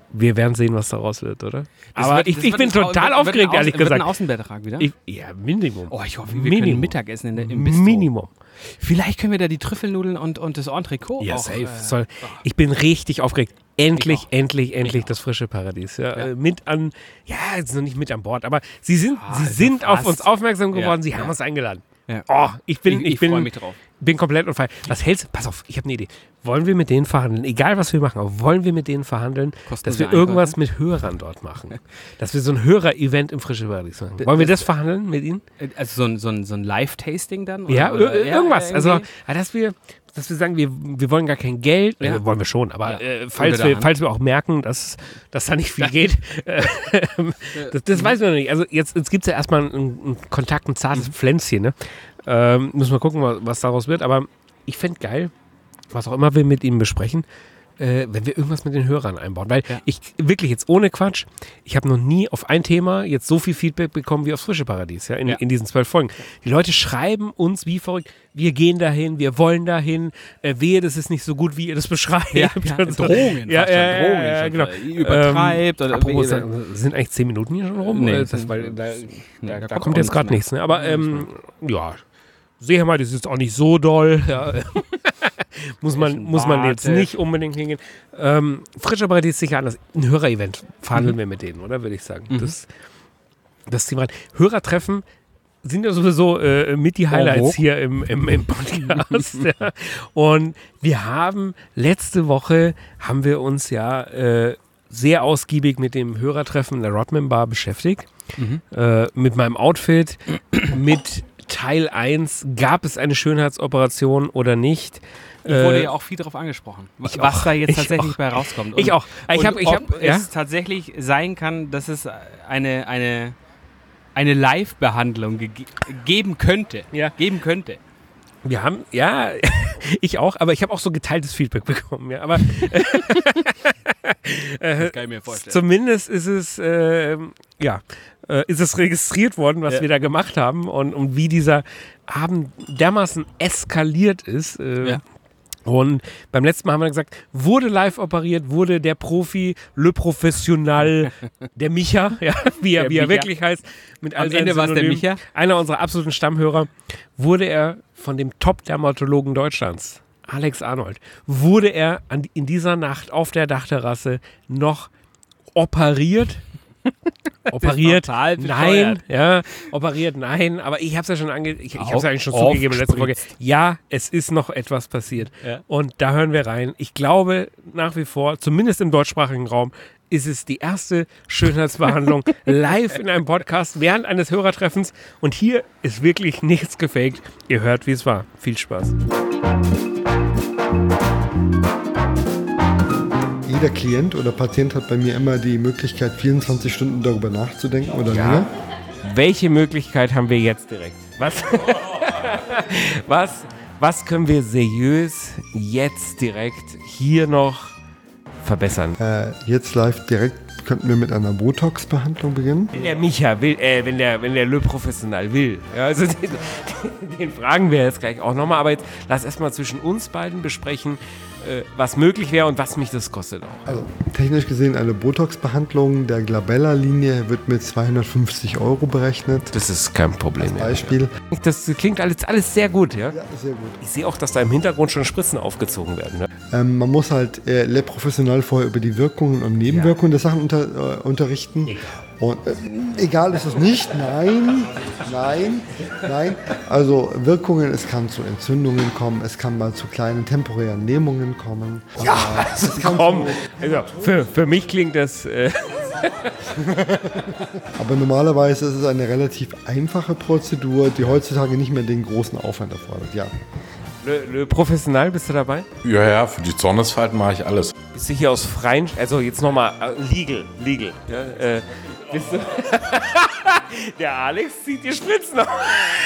wir werden sehen, was daraus wird, oder? Das Aber wird- ich, das ich wird bin ein Au- total wird- aufgeregt, wird ein ehrlich Außen- wird gesagt. ein Außenbeitrag wieder? Ich, ja, Minimum. Oh, ich hoffe, wir Minimum. können Mittagessen in der, im Bistro. Minimum. Vielleicht können wir da die Trüffelnudeln und, und das Entrecot Ja, auch... safe. äh, Soll, ich bin richtig aufgeregt. Endlich, Ich auch. endlich, endlich auch. das frische Paradies. Ja. Ja. Äh, Mit an, ja, jetzt noch nicht mit an Bord, aber sie sind, Ah, sie also sind auf fast. uns aufmerksam Ja, geworden, sie ja. haben uns eingeladen. Ja. Oh, ich bin, Ich- ich, ich bin, freu mich drauf. bin komplett on fire. Was hältst du? Pass auf, ich habe eine Idee. Wollen wir mit denen verhandeln? Egal, was wir machen, aber wollen wir mit denen verhandeln, Kostenlose dass wir irgendwas Einkäufe? mit Hörern dort machen? Dass wir so ein Hörer-Event im Frische Paradies machen. Wollen wir das verhandeln mit ihnen? Also so ein, so ein, so ein Live-Tasting dann? Oder, Ja, oder, ir- irgendwas. Also, irgendwie? ja, dass wir, dass wir sagen, wir, wir wollen gar kein Geld. Ja. Äh, wollen wir schon, aber Ja. äh, Unter falls, der wir, Hand. falls wir auch merken, dass, dass da nicht viel geht, äh, das, das weiß man noch nicht. Also jetzt, jetzt gibt es ja erstmal einen, einen Kontakt, ein zartes Mhm. Pflänzchen. Ne? Ähm, müssen wir gucken, was, was daraus wird. Aber ich fände geil, was auch immer wir mit ihnen besprechen, äh, wenn wir irgendwas mit den Hörern einbauen. Weil Ja. ich wirklich jetzt ohne Quatsch, ich habe noch nie auf ein Thema jetzt so viel Feedback bekommen wie aufs Frische Paradies, ja, in, Ja. in diesen zwölf Folgen. Die Leute schreiben uns wie verrückt, wir gehen dahin, wir wollen dahin, äh, wehe, das ist nicht so gut, wie ihr das beschreibt. Ja, ja, Und so. Drohungen, Ja, fast schon, ja, Drohungen ja, schon genau. voll. Übertreibt oder- apropos, äh, sind eigentlich zehn Minuten hier schon rum? Nee, Äh, das das, sind- weil da, Nee, da, da da kommt kommt auch jetzt gerade nichts nichts. Ne? Aber ähm, ja, sehe mal, das ist jetzt auch nicht so doll. Ja. muss man, Bisschen muss man jetzt Warte. nicht unbedingt hingehen. Ähm, Frischer Paradies ist sicher anders. Ein Hörer-Event verhandeln wir mit denen, oder? Würde ich sagen. Mhm. Das, das Thema. Hörertreffen sind ja sowieso äh, mit die Highlights vogue. hier im, im, im Podcast. Ja. Und wir haben letzte Woche haben wir uns ja äh, sehr ausgiebig mit dem Hörertreffen in der Rodman Bar beschäftigt. Mhm. Äh, mit meinem Outfit, mit Teil eins, gab es eine Schönheitsoperation oder nicht? Ich wurde Äh, ja auch viel darauf angesprochen, wa- ich was auch. da jetzt Ich tatsächlich auch. bei rauskommt. Ich auch. Ich und hab- ich ob hab- ja? es tatsächlich sein kann, dass es eine, eine, eine Live-Behandlung ge geben könnte. Ja. Geben könnte. Wir haben, ja, ich auch, aber ich habe auch so geteiltes Feedback bekommen. Ja, aber Das kann ich mir vorstellen. zumindest ist es, ähm, ja, äh, ist es registriert worden, was Ja. wir da gemacht haben und, und wie dieser Abend dermaßen eskaliert ist. Äh, Ja. Und beim letzten Mal haben wir gesagt, wurde live operiert, wurde der Profi, Le Professional, der Micha, ja, wie er, Der wie er Micha. wirklich heißt, mit all Am seinen Ende war's der Synonymen, Micha. einer unserer absoluten Stammhörer, wurde er von dem Top-Dermatologen Deutschlands, Alex Arnold, wurde er an, in dieser Nacht auf der Dachterrasse noch operiert. Operiert, total nein, bescheuert. ja, operiert, nein, aber ich habe es ja schon ange, ich, ich habe es Auf- eigentlich schon zugegeben in der letzten Folge. aufgespritzt. Ja, es ist noch etwas passiert. Ja. Und da hören wir rein. Ich glaube nach wie vor, zumindest im deutschsprachigen Raum, ist es die erste Schönheitsbehandlung live in einem Podcast während eines Hörertreffens. Und hier ist wirklich nichts gefaked. Ihr hört, wie es war. Viel Spaß. Jeder Klient oder Patient hat bei mir immer die Möglichkeit, vierundzwanzig Stunden darüber nachzudenken oder länger. Welche Möglichkeit haben wir jetzt direkt? Was? was, was können wir seriös jetzt direkt hier noch verbessern? Äh, jetzt live direkt könnten wir mit einer Botox-Behandlung beginnen. Wenn der Micha will, äh, wenn der, wenn der Le Professional will. Ja, also den, den fragen wir jetzt gleich auch nochmal, aber jetzt lass erstmal zwischen uns beiden besprechen, äh, was möglich wäre und was mich das kostet auch. Also technisch gesehen eine Botox-Behandlung der Glabella-Linie wird mit zweihundertfünfzig Euro berechnet. Das ist kein Problem mehr. Beispiel. Das klingt alles, alles sehr gut, ja? Ja, sehr gut. Ich sehe auch, dass da im Hintergrund schon Spritzen aufgezogen werden. Ne? Ähm, man muss halt äh, Le Professional vorher über die Wirkungen und Nebenwirkungen der Sachen unter, äh, unterrichten. Und äh, egal ist es nicht, nein, nein, nein. Also Wirkungen, es kann zu Entzündungen kommen, es kann mal zu kleinen temporären Lähmungen kommen. Ja, es kann Komm, zu, also für, für mich klingt das. Äh, aber normalerweise ist es eine relativ einfache Prozedur, die heutzutage nicht mehr den großen Aufwand erfordert. Ja. Le, Le Professional, bist du dabei? Ja, ja, für die Zornesfalten mache ich alles. Bist du hier aus freien, also jetzt nochmal, äh, legal, legal. Ja, äh, bist du der Alex zieht die Spritzen auf.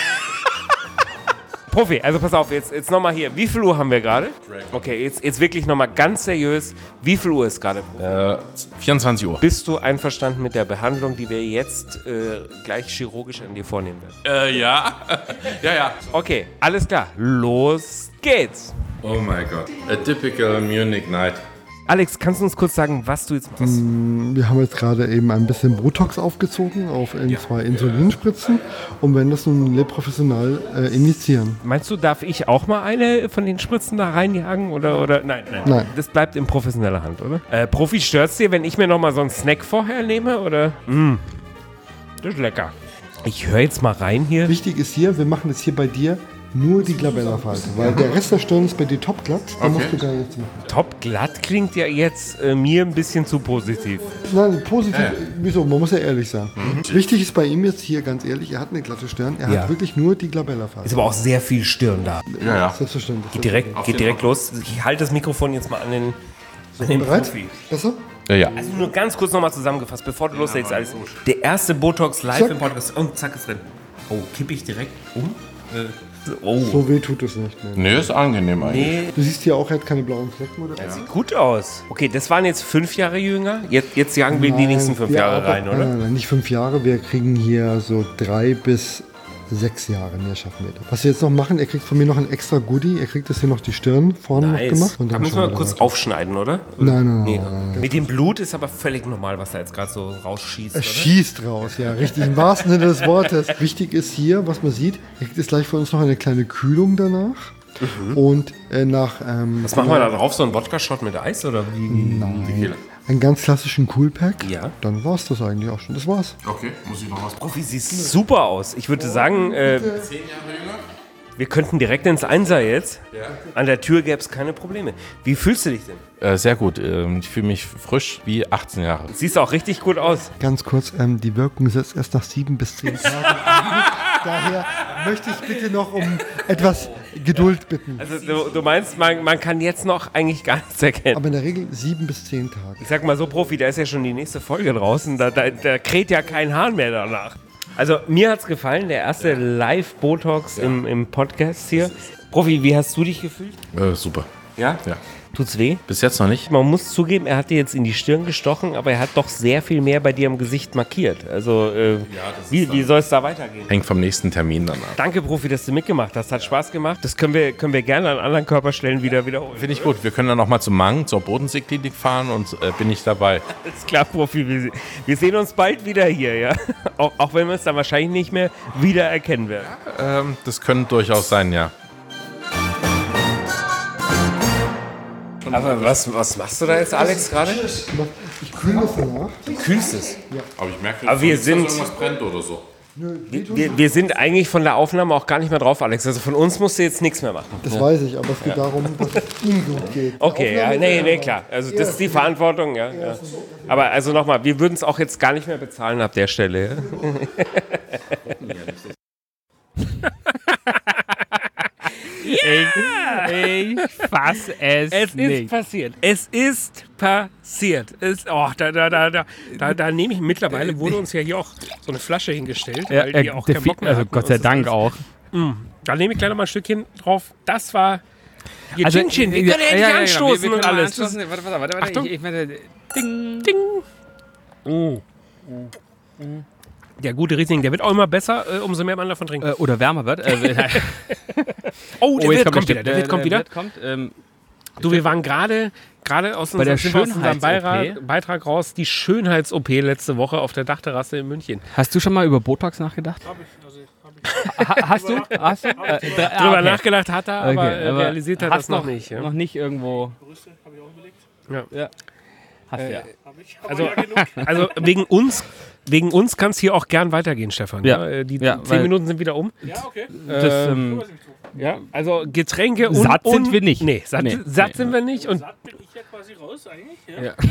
Profi, also pass auf, jetzt, jetzt nochmal hier. Wie viel Uhr haben wir gerade? Okay, jetzt, jetzt wirklich nochmal ganz seriös. Wie viel Uhr ist gerade? Äh, vierundzwanzig Uhr. Bist du einverstanden mit der Behandlung, die wir jetzt äh, gleich chirurgisch an dir vornehmen werden? Äh, ja. ja, ja. Okay, alles klar. Los geht's. Oh mein Gott. A typical Munich night. Alex, kannst du uns kurz sagen, was du jetzt machst? Wir haben jetzt gerade eben ein bisschen Botox aufgezogen auf in zwei Insulinspritzen und werden das nun Le Professional äh, injizieren. Meinst du, darf ich auch mal eine von den Spritzen da reinjagen? Oder, oder? Nein, nein, Nein. Das bleibt in professioneller Hand, oder? Äh, Profi, stört's dir, wenn ich mir nochmal so einen Snack vorher nehme? Oder? Mm. Das ist lecker. Ich höre jetzt mal rein hier. Wichtig ist hier, wir machen jetzt hier bei dir nur die Glabella-Falte, weil der Rest der Stirn ist bei dir top glatt, da Okay. musst du gar nichts machen. Top glatt klingt ja jetzt äh, mir ein bisschen zu positiv. Nein, positiv, wieso, man muss ja ehrlich sein. Wichtig ist bei ihm jetzt hier, ganz ehrlich, er hat eine glatte Stirn, er Ja. hat wirklich nur die Glabella-Falte. Ist aber auch sehr viel Stirn da. Ja, ja. Selbstverständlich. Geht direkt, geht direkt los. Ich halte das Mikrofon jetzt mal an den, an den Bereit? Profi. Besser? Ja, ja. Also nur ganz kurz nochmal zusammengefasst, bevor du loslegst, alles. Der erste Botox live Zack. im Podcast. Oh, zack, ist drin. Oh, kippe ich direkt um? Äh, oh. So weh tut es nicht. Nee. Nee, ist angenehm eigentlich. Nee, Du siehst hier auch, er hat keine blauen Flecken oder? sieht gut aus. Okay, das waren jetzt fünf Jahre jünger. Jetzt, jetzt jagen wir in die nächsten fünf wir Jahre arbeiten- rein, Nein, oder? nein, nein, nicht fünf Jahre, wir kriegen hier so drei bis sechs Jahre, mehr schaffen wir. Was wir jetzt noch machen, er kriegt von mir noch ein extra Goodie, er kriegt das hier noch die Stirn vorne noch gemacht. Und Da dann müssen schauen wir wir kurz weiter. aufschneiden, oder? Nein, nein, Nee, nein, nein, nein. Mit dem Blut ist aber völlig normal, was da jetzt gerade so rausschießt, Es oder? schießt raus, ja, richtig, im wahrsten Sinne des Wortes. Wichtig ist hier, was man sieht, er kriegt jetzt gleich von uns noch eine kleine Kühlung danach. Und äh, nach ähm, Was machen wir da drauf? So ein Wodka-Shot mit Eis, oder wie? Tequila. einen ganz klassischen Coolpack, Ja. dann war es das eigentlich auch schon. Das war's. Okay, muss ich noch was? Profi, siehst super aus. Ich würde sagen, äh, Zehn Jahre jünger? wir könnten direkt ins Einser jetzt. An der Tür gäbe es keine Probleme. Wie fühlst du dich denn? Äh, sehr gut. Ähm, ich fühle mich frisch wie achtzehn Jahre. Siehst auch richtig gut aus. Ganz kurz, ähm, die Wirkung setzt erst nach sieben bis zehn Tagen ein. Daher möchte ich bitte noch um etwas Geduld bitten. Also du, du meinst, man, man kann jetzt noch eigentlich gar nichts erkennen. Aber in der Regel sieben bis zehn Tage. Ich sag mal so, Profi, da ist ja schon die nächste Folge draußen. Da, da, da kräht ja kein Hahn mehr danach. Also mir hat's gefallen, der erste Live-Botox im, im Podcast hier. Profi, wie hast du dich gefühlt? Äh, super. Ja? Ja. Tut's weh? Bis jetzt noch nicht. Man muss zugeben, er hat dir jetzt in die Stirn gestochen, aber er hat doch sehr viel mehr bei dir im Gesicht markiert. Also, äh, wie, wie soll es da weitergehen? Hängt vom nächsten Termin dann ab. Danke, Profi, dass du mitgemacht hast. Hat Spaß gemacht. Das können wir, können wir gerne an anderen Körperstellen wieder wiederholen. Finde ich gut. Wir können dann noch mal zum Mang, zur Bodenseeklinik fahren und äh, bin ich dabei. Alles klar, Profi. Wir, wir sehen uns bald wieder hier, ja. Auch, auch wenn wir es dann wahrscheinlich nicht mehr wiedererkennen werden. Ähm, das könnte durchaus sein, ja. Aber was, was machst du da jetzt, Alex, gerade? Ich kühle das danach. Du kühlst es. Aber ich merke, Aber wir sind- dass irgendwas brennt oder so. Wir, wir sind eigentlich von der Aufnahme auch gar nicht mehr drauf, Alex. Also von uns musst du jetzt nichts mehr machen. Das weiß ich, aber es geht darum, dass es ihm gut geht. Okay, ja, Aufnahme- nee, nee, klar. Also das ist die Verantwortung, ja. ja. Aber also nochmal, wir würden es auch jetzt gar nicht mehr bezahlen ab der Stelle. Ich fass es, Es ist nicht. passiert. Es ist passiert. Es, oh, da, da, da, da, da, da nehme ich mittlerweile, wurde uns ja hier auch so eine Flasche hingestellt, Ja, weil die äh, auch der keinen Fi- Bock mehr also hatten, Gott sei uns das Dank alles- auch. Da nehme ich gleich noch mal ein Stückchen drauf. Das war hier Also, Chin Chin. Wir ja, können ja, ja, nicht ja, anstoßen wir, wir und können mal alles. anstoßen. Warte, warte, warte, warte. Achtung. Ich, ich meine, ding. Ding. Oh. Der gute Riesling, der wird auch immer besser, äh, umso mehr man davon trinkt. Äh, oder wärmer wird. Äh, oh, der oh, Wirt jetzt kommt der wieder. Der Wirt kommt wieder. Wirt kommt. Ähm, Du, wir waren gerade gerade aus Bei der unserem, sind wir aus unserem Schönheits-O P. Beitrag, Beitrag raus, die Schönheits-O P letzte Woche auf der Dachterrasse in München. hast du schon mal über Botox nachgedacht? Hab ich, also hab ich. Ha, hast du? Hast du? Äh, dr- ah, Drüber okay. nachgedacht hat er, aber, Okay, äh, realisiert hat hast das noch nicht. Ja. Noch nicht irgendwo. Brüste habe ich auch überlegt. Ja. Hast du ja. Hab ich. Aber Also, ja, genug. also wegen uns, wegen uns kann es hier auch gern weitergehen, Stefan. Ja. Ja, äh, die Ja, zehn weil- Minuten sind wieder um. Ja, okay. Das, ähm, Kümmere mich drum. Ja, also Getränke und... Satt sind und, wir nicht. Nee, satt, Nee. satt Nee. sind wir nicht und Satt bin ich ja quasi raus eigentlich. Ja. Ja.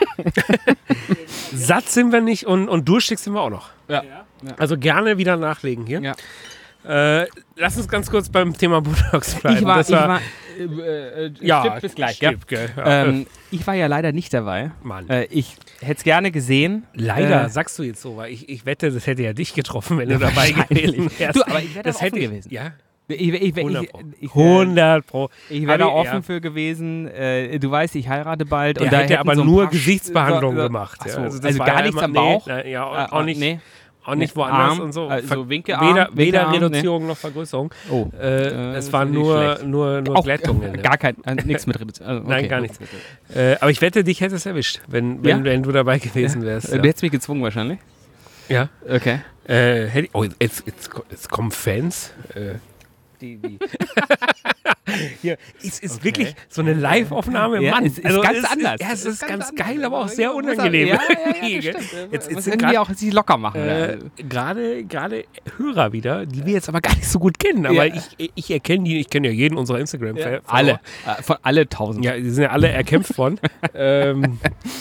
satt sind wir nicht und, und durstig sind wir auch noch. Ja. Also gerne wieder nachlegen hier. Ja. Äh, lass uns ganz kurz beim Thema Botox bleiben. Ich war, Das ich war äh, äh, ja, stimmt, bis gleich, gell? stimmt, gell? Ja. Ähm, ich war ja leider nicht dabei. Mann. Äh, ich hätte es gerne gesehen. Leider, Äh, sagst du jetzt so, weil ich, ich wette, das hätte ja dich getroffen, wenn du dabei gewesen wärst. Du, aber ich wäre da das offen hätte gewesen. Ja, Ich, ich, ich, hundert ich, Pro. ich, wär- hundert Pro. ich wäre da Aber offen ja. für gewesen. Äh, du weißt, ich heirate bald. Der und da hätte hätten aber so ein nur paar Sch- Gesichtsbehandlung so- so- gemacht. Ach ja. so, das also war gar ja nichts immer- am Bauch? Nee, na, ja, Ah, auch, nicht, nee. auch nicht Nee, woanders Arm, und so. also Ver- Winkearm, weder, weder Winkearm, Reduzierung noch Vergrößerung. Oh. Äh, Äh, es das waren ist natürlich nur, schlecht. nur, nur Auch Glättungen. ja. gar kein, äh, nichts mit Reduzierung. Also, Nein, okay. gar nichts. Äh, aber ich wette, dich hätte es erwischt, wenn, wenn, Ja? wenn du dabei gewesen wärst. Äh, Ja. Du hättest mich gezwungen wahrscheinlich. ja. Okay. Äh, hätte ich, oh, jetzt, jetzt, jetzt kommen Fans. Äh, Die, die. hier, es ist wirklich so eine Live-Aufnahme. Ja, Mann, es ist also ganz es anders. Ja, es Es ist ist ganz, ganz geil, anders. aber auch sehr Ja, unangenehm. ja, ja, ja, das stimmt. jetzt Man jetzt muss sind irgendwie gerade auch sich locker machen. äh, ja. gerade gerade Hörer wieder, die wir jetzt aber gar nicht so gut kennen. Aber Ja. ich, ich erkenne die, ich kenne ja jeden unserer instagram Ja, follower. alle. Äh, Von alle tausend. Ja, die sind ja alle erkämpft worden. ähm,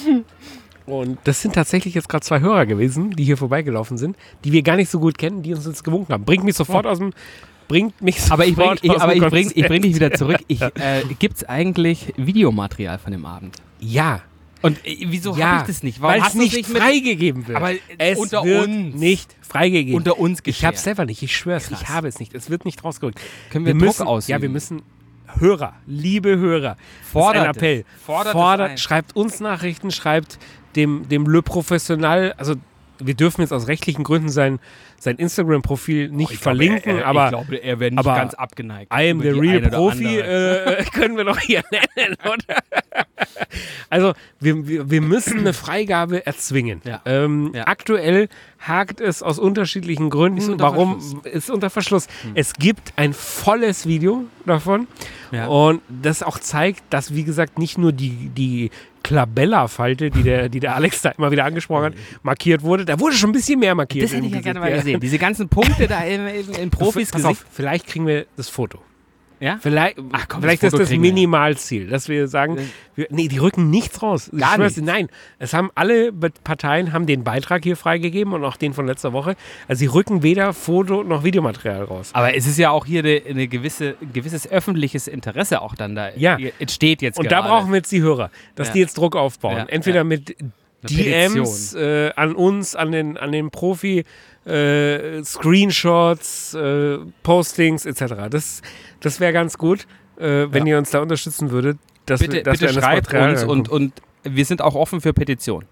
und das sind tatsächlich jetzt gerade zwei Hörer gewesen, die hier vorbeigelaufen sind, die wir gar nicht so gut kennen, die uns jetzt gewunken haben. Bringt mich sofort aus dem. Bringt mich sofort Aber ich bring, ich, aus aber dem ich bring, ich Konzept. bring dich wieder zurück. Ich, äh, Gibt es eigentlich Videomaterial von dem Abend? Ja. Und äh, wieso ja, habe ich das nicht? Warum weil es hast du es nicht mit- freigegeben wird. Aber es unter wird uns. nicht freigegeben. Unter uns Ich geschehen. habe es selber nicht, ich schwöre es, ich Krass. habe es nicht. Es wird nicht rausgerückt. Können wir, wir Druck müssen, ausüben? Ja, wir müssen Hörer, liebe Hörer, Fordert das ist ein Appell. es. Fordert es Fordert, ein. schreibt uns Nachrichten, schreibt dem, dem Le Professional, also wir dürfen jetzt aus rechtlichen Gründen sein, sein Instagram-Profil nicht Ich verlinken, glaube, er, aber ich glaube, er wäre nicht aber ganz abgeneigt. I am über the die real eine oder Profi, andere. äh, können wir doch hier nennen, oder? Also, wir, wir, wir müssen eine Freigabe erzwingen. Ja. Ähm, Ja. Aktuell hakt es aus unterschiedlichen Gründen. Ist unter Warum Verschluss. ist unter Verschluss? Es gibt ein volles Video davon Ja. und das auch zeigt, dass, wie gesagt, nicht nur die, die Klabella-Falte, die der, die der Alex da immer wieder angesprochen hat, markiert wurde. Da wurde schon ein bisschen mehr markiert. Das hätte im ich ja gerne Gesicht. mal gesehen. Diese ganzen Punkte da in, in, in Profis Pass Gesicht. auf, vielleicht kriegen wir das Foto. Ja? Vielleicht, Ach komm, vielleicht das ist Foto das kriegen wir. Minimalziel, dass wir sagen, wir, nee, die rücken nichts raus. Ich Gar schwör's nichts. dir, Nein, es haben alle Be- Parteien haben den Beitrag hier freigegeben und auch den von letzter Woche. Also sie rücken weder Foto noch Videomaterial raus. Aber es ist ja auch hier eine, eine gewisse, ein gewisses öffentliches Interesse auch dann da Ja. entsteht jetzt Und gerade. da brauchen wir jetzt die Hörer, dass Ja. die jetzt Druck aufbauen. Ja, Entweder ja. mit Eine D Ms äh, an uns, an den, an den Profi, äh, Screenshots, äh, Postings et cetera. Das, das wäre ganz gut, äh, wenn ihr uns da unterstützen würdet. Dass Bitte, wir, dass bitte wir an das schreibt Material uns und, rankommen. und wir sind auch offen für Petitionen.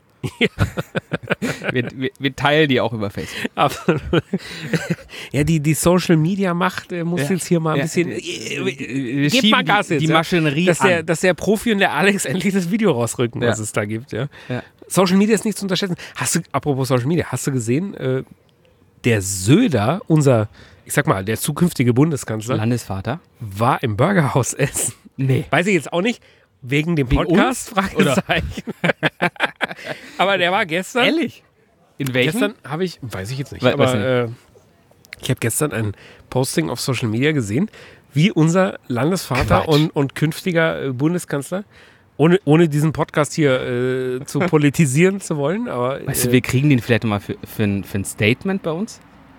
wir, wir, wir teilen die auch über Facebook. Absolut. Ja, die, die Social Media Macht äh, muss Ja. jetzt hier mal ein Ja, bisschen. wir Äh, schieben mal Gas die, jetzt, die ja. Maschinerie dass der, an. dass der Profi und der Alex endlich das Video rausrücken, Ja. was es da gibt. Ja. Ja. Social Media ist nicht zu unterschätzen. Hast du, apropos Social Media, hast du gesehen, äh, der Söder, unser, ich sag mal, der zukünftige Bundeskanzler, Landesvater? war im Burgerhaus essen. Nee. Weiß ich jetzt auch nicht. Wegen dem Wegen Podcast? Fragezeichen. Aber der war gestern. Ehrlich? In welchem? Gestern habe ich, weiß ich jetzt nicht, We- aber weiß nicht. äh, ich habe gestern ein Posting auf Social Media gesehen, wie unser Landesvater Quatsch. und, und künftiger äh, Bundeskanzler, ohne, ohne diesen Podcast hier äh, zu politisieren zu wollen, aber Weißt du, äh, wir kriegen den vielleicht mal für, für, ein, für ein Statement bei uns?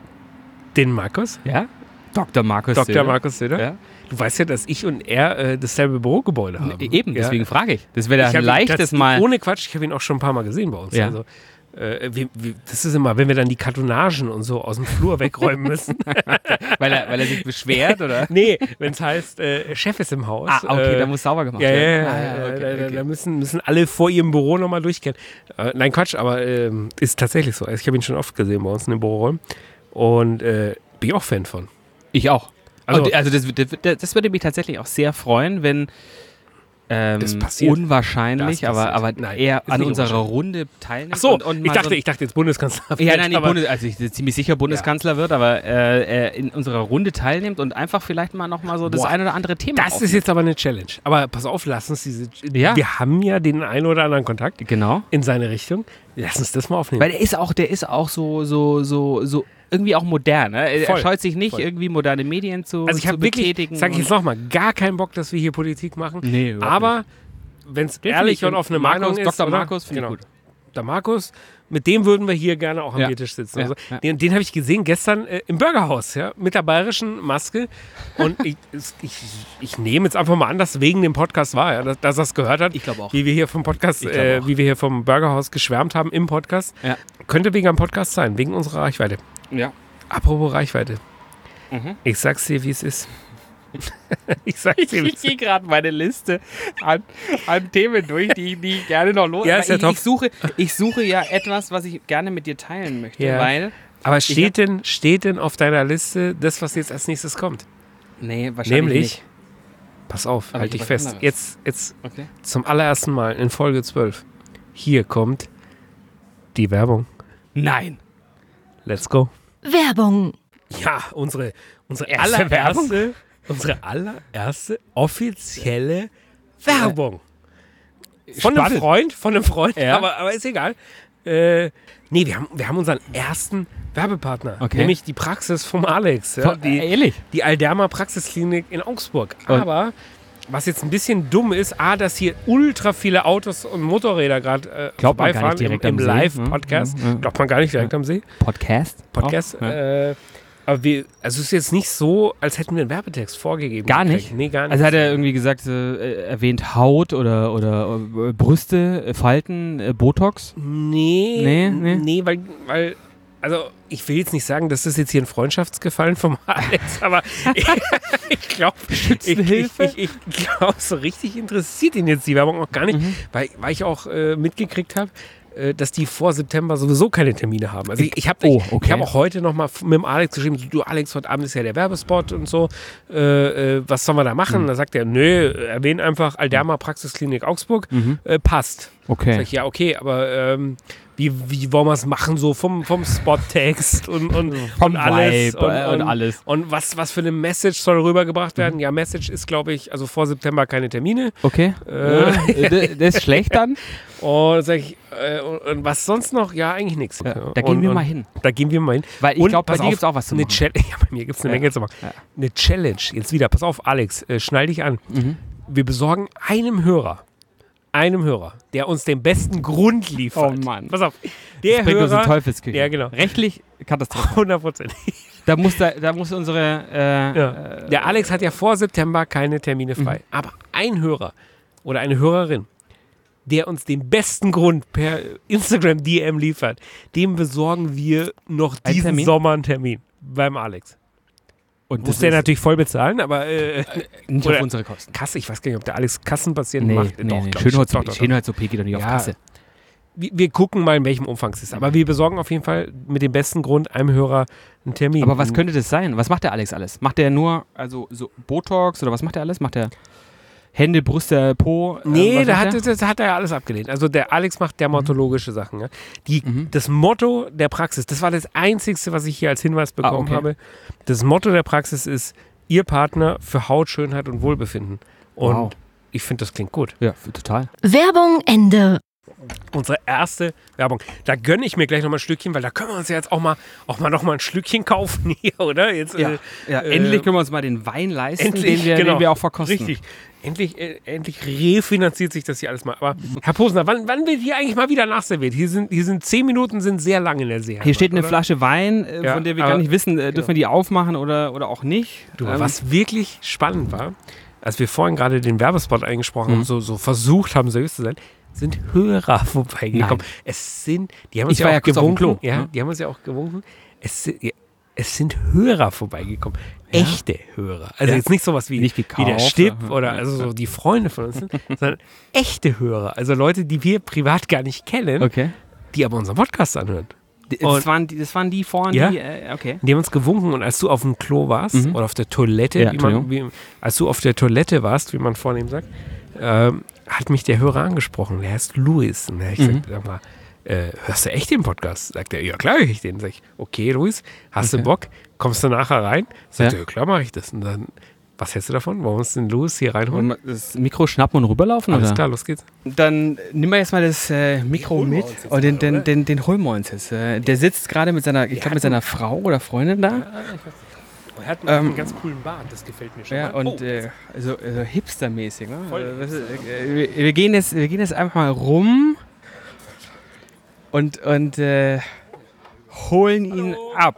den Markus, Ja? Doktor Markus Doktor Söder. Markus Söder. Ja? Du weißt ja, dass ich und er äh, dasselbe Bürogebäude haben. Eben, Ja. deswegen frage ich. Das wäre Ich ja hab ein ihn- leichtes das, Mal. Ohne Quatsch, ich habe ihn auch schon ein paar Mal gesehen bei uns. Ja. Also, äh, wir, wir, das ist immer, wenn wir dann die Kartonagen und so aus dem Flur wegräumen müssen. weil, er, weil er sich beschwert, oder? Nee, wenn es heißt, äh, Chef ist im Haus. Ah, okay, äh, da muss sauber gemacht Ja, ja, werden. ja. Ah, ja, okay, da, da- okay. da müssen, müssen alle vor ihrem Büro nochmal durchkennen. Äh, nein, Quatsch, aber ähm, ist tatsächlich so. Also ich habe ihn schon oft gesehen bei uns in den Büroräumen. Und äh, bin ich auch Fan von. Ich auch. Also- Also, also das, das, das würde mich tatsächlich auch sehr freuen, wenn ähm, Das passiert. unwahrscheinlich, Das aber, passiert. aber Nein, er ist an nicht unserer unwahrscheinlich. Runde teilnimmt. Ach so, und, und ich, mal dachte, so ein- ich dachte jetzt Bundeskanzler. Ja, nein, nicht aber, Bundes also ich bin ziemlich sicher Bundeskanzler wird, aber äh, er in unserer Runde teilnimmt und einfach vielleicht mal nochmal so das Boah, ein oder andere Thema Das ist jetzt aber eine Challenge. Aber pass auf, lass uns diese. Ja. Wir haben ja den einen oder anderen Kontakt Genau. in seine Richtung. Lass uns das mal aufnehmen. Weil der ist auch, der ist auch so, so, so, so irgendwie auch modern. Ne? Er Voll. scheut sich nicht, Voll. irgendwie moderne Medien zu, also ich zu habe wirklich, betätigen. sag ich jetzt und- nochmal, gar keinen Bock, dass wir hier Politik machen. Nee, überhaupt aber wenn es Den ehrlich find und ich- offene Markus, Meinung ist. Doktor oder? Markus finde ich Genau. gut. Der Markus, mit dem würden wir hier gerne auch am Ja. Biertisch sitzen. Ja, Also, ja. Den, den habe ich gesehen gestern äh, im Burgerhaus, ja, mit der bayerischen Maske. Und ich, es- ich, ich nehme jetzt einfach mal an, dass wegen dem Podcast war, ja, dass, dass er es gehört hat. Ich glaube auch. Wie wir hier vom Podcast, Ich glaub äh, auch. wie wir hier vom Burgerhaus geschwärmt haben im Podcast. Ja. Könnte wegen am Podcast sein, wegen unserer Reichweite. Ja. Apropos Reichweite. Mhm. Ich sag's dir, wie es ist. ich sag's dir, wie Ich es ist. gehe gerade meine Liste an, an Themen durch, die, die ich gerne noch los. Ja, ist ja ich, top. ich, suche, ich suche ja etwas, was ich gerne mit dir teilen möchte, Ja. weil Aber steht denn, steht denn auf deiner Liste das, was jetzt als nächstes kommt? Nee, wahrscheinlich Nämlich, nicht. pass auf, Aber halt ich dich hab was fest. anderes. Jetzt, jetzt Okay. zum allerersten Mal in Folge zwölf. Hier kommt die Werbung. Nein. Let's go. Werbung. Ja, unsere, unsere Erste allererste, unsere allererste offizielle Werbung. Von einem Spannend. Freund, von einem Freund, Ja. aber, aber ist egal. Äh, nee, wir haben, wir haben unseren ersten Werbepartner, Okay. nämlich die Praxis vom Alex. Ja, Von- die, äh, ehrlich? die Alderma Praxisklinik in Augsburg. Und- Aber was jetzt ein bisschen dumm ist, A, dass hier ultra viele Autos und Motorräder gerade äh, Glaubt man gar vorbeifahren nicht direkt im, im am See, Live-Podcast. ne? Ja, ja. Glaubt man gar nicht direkt am See. Podcast? Podcast. Auch? Ja. Äh, aber wir, also es ist jetzt nicht so, als hätten wir einen Werbetext vorgegeben. Gar gekriegt. nicht? Nee, gar nicht. Also hat er irgendwie gesagt, äh, erwähnt Haut oder, oder äh, Brüste, äh, Falten, äh, Botox? Nee, Nee, nee, nee. weil, weil, also ich will jetzt nicht sagen, das ist jetzt hier ein Freundschaftsgefallen vom Alex, aber ich, ich glaube, ich, ich, Schützenhilfe? ich, ich glaube, so richtig interessiert ihn jetzt die Werbung auch gar nicht, Mhm. weil, weil ich auch äh, mitgekriegt habe, äh, dass die vor September sowieso keine Termine haben. Also ich, ich habe Oh, ich, okay. ich hab auch heute nochmal mit dem Alex geschrieben, so, du Alex, heute Abend ist ja der Werbespot und so, äh, äh, was sollen wir da machen? Mhm. Da sagt er, nö, erwähnen einfach Alderma Praxisklinik Augsburg, Mhm. äh, passt. Okay. Sag ich, ja, okay, aber ähm, wie, wie wollen wir es machen, so vom, vom Spot-Text und, und, Vom und alles. Vibe, äh, und alles. Und was, was für eine Message soll rübergebracht werden? Ja, Message ist, glaube ich, also vor September keine Termine. Okay. Äh. Ja, d- das ist schlecht dann. Und sag ich, äh, und, und was sonst noch? Ja, eigentlich nichts. Ja, da gehen und, wir und, mal hin. Da gehen wir mal hin. Weil ich Und glaube, bei pass dir auf, gibt es auch was zu eine machen. Challenge. Ja, bei mir gibt es eine Ja. Menge zu machen. Ja. Eine Challenge. Jetzt wieder, pass auf, Alex, äh, schnall dich an. Mhm. Wir besorgen einem Hörer, einem Hörer, der uns den besten Grund liefert. Oh Mann. Pass auf, der Das bringt uns in Hörer, Teufelsküche. Ja, genau. Rechtlich Katastrophe. hundert Prozent. Da muss, da, da muss unsere... Äh, Ja. äh, Der Alex hat ja vor September keine Termine frei. Mhm. Aber ein Hörer oder eine Hörerin, der uns den besten Grund per Instagram-D M liefert, dem besorgen wir noch Ein diesen Termin? Sommer einen Termin beim Alex. und Muss der natürlich voll bezahlen, aber äh, nicht oder- auf unsere Kosten. Kasse, ich weiß gar nicht, ob der Alex Kassenpatienten Nee, macht. nee, Doch, nee. glaub ich. Schönholz, Doch, doch, doch. Schönholz-O P geht doch nicht auf Ja. Kasse. Wir, wir gucken mal, in welchem Umfang es ist. Aber wir besorgen auf jeden Fall mit dem besten Grund einem Hörer einen Termin. Aber was könnte das sein? Was macht der Alex alles? Macht der nur also so Botox oder was macht er alles? Macht er Hände, Brüste, Po? äh, Nee, was da macht hat, der? das hat er ja alles abgelehnt. Also der Alex macht dermatologische Sachen. Ja. Die, Mhm. Das Motto der Praxis, das war das Einzige, was ich hier als Hinweis bekommen okay. habe. Das Motto der Praxis ist, Ihr Partner für Haut, Schönheit und Wohlbefinden. Und Wow. ich finde, das klingt gut. Ja, f- total. Werbung Ende. Unsere erste Werbung. Da gönne ich mir gleich nochmal ein Stückchen, weil da können wir uns ja jetzt auch mal, auch mal noch mal ein Stückchen kaufen hier, oder? Jetzt, Ja, äh, ja äh, endlich können wir uns mal den Wein leisten, endlich, den, wir, genau. den wir auch verkosten. Richtig. Endlich, äh, endlich refinanziert sich das hier alles mal. Aber Herr Posner, wann, wann wird hier eigentlich mal wieder nachserviert? Hier sind, hier sind zehn Minuten, sind sehr lang in der Serie. Hier steht eine oder? Flasche Wein, äh, Ja, von der wir aber- gar nicht wissen, äh, dürfen genau. wir die aufmachen oder, oder auch nicht. Du, Ähm, was wirklich spannend war, als wir vorhin gerade den Werbespot eingesprochen Mhm. haben, so, so versucht haben, seriös zu sein, sind Hörer vorbeigekommen. Nein. Es sind, die haben uns Ich ja war auch ja kurz auf dem gewunken. Klo, Ja, ne? die haben uns ja auch gewunken. Es sind, ja, es sind Hörer vorbeigekommen. Echte Hörer. Also Ja. jetzt nicht sowas wie, Nicht wie der gekauft, Stipp ja. oder also so die Freunde von uns sind, sondern echte Hörer. Also Leute, die wir privat gar nicht kennen, Okay. die aber unseren Podcast anhören. D- Und- Das waren, die, das waren die vorne, Ja. die, äh, okay. Die haben uns gewunken und als du auf dem Klo warst Mhm. oder auf der Toilette, Ja, wie man, Entschuldigung. wie, als du auf der Toilette warst, wie man vornehm sagt, ähm, hat mich der Hörer angesprochen. Der heißt Luis. Und da hab ich Mhm. gesagt, sag mal, äh, hörst du echt den Podcast? Sagt er, ja klar höre ich den. Sag ich, okay Luis, hast Okay. du Bock? Kommst du nachher rein? Sagt Ja. er, ja klar mache ich das. Und dann, was hältst du davon? Wollen wir uns den Luis hier reinholen? Wollen wir das Mikro schnappen und rüberlaufen? Alles oder? klar, los geht's. Dann nimm mal jetzt mal das äh, Mikro mit. Oh, den, den, den, den holen wir uns jetzt. Äh, der sitzt gerade mit seiner, ich glaube, mit seiner Frau oder Freundin da. Er hat Ähm, einen ganz coolen Bart, das gefällt mir schon. Ja, mal. und Oh, äh, also, also hipstermäßig. Ne? Voll Also, das ist, äh, wir, wir, gehen jetzt, wir gehen jetzt einfach mal rum und, und äh, holen ihn ab.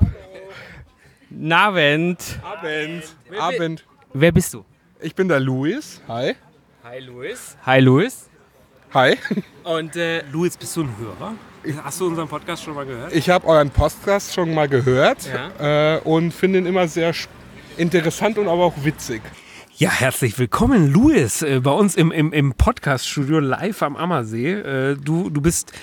Nabend. Abend. Abend. Wer bist du? Ich bin der Luis. Hi. Hi Luis. Hi, Luis. Hi. Und äh, Luis, bist du ein Hörer? Hast du unseren Podcast schon mal gehört? Ich habe euren Podcast schon mal gehört Ja. äh, und finde ihn immer sehr sch- interessant und aber auch witzig. Ja, herzlich willkommen, Luis, äh, bei uns im, im, im Podcast-Studio live am Ammersee. Äh, du, du bist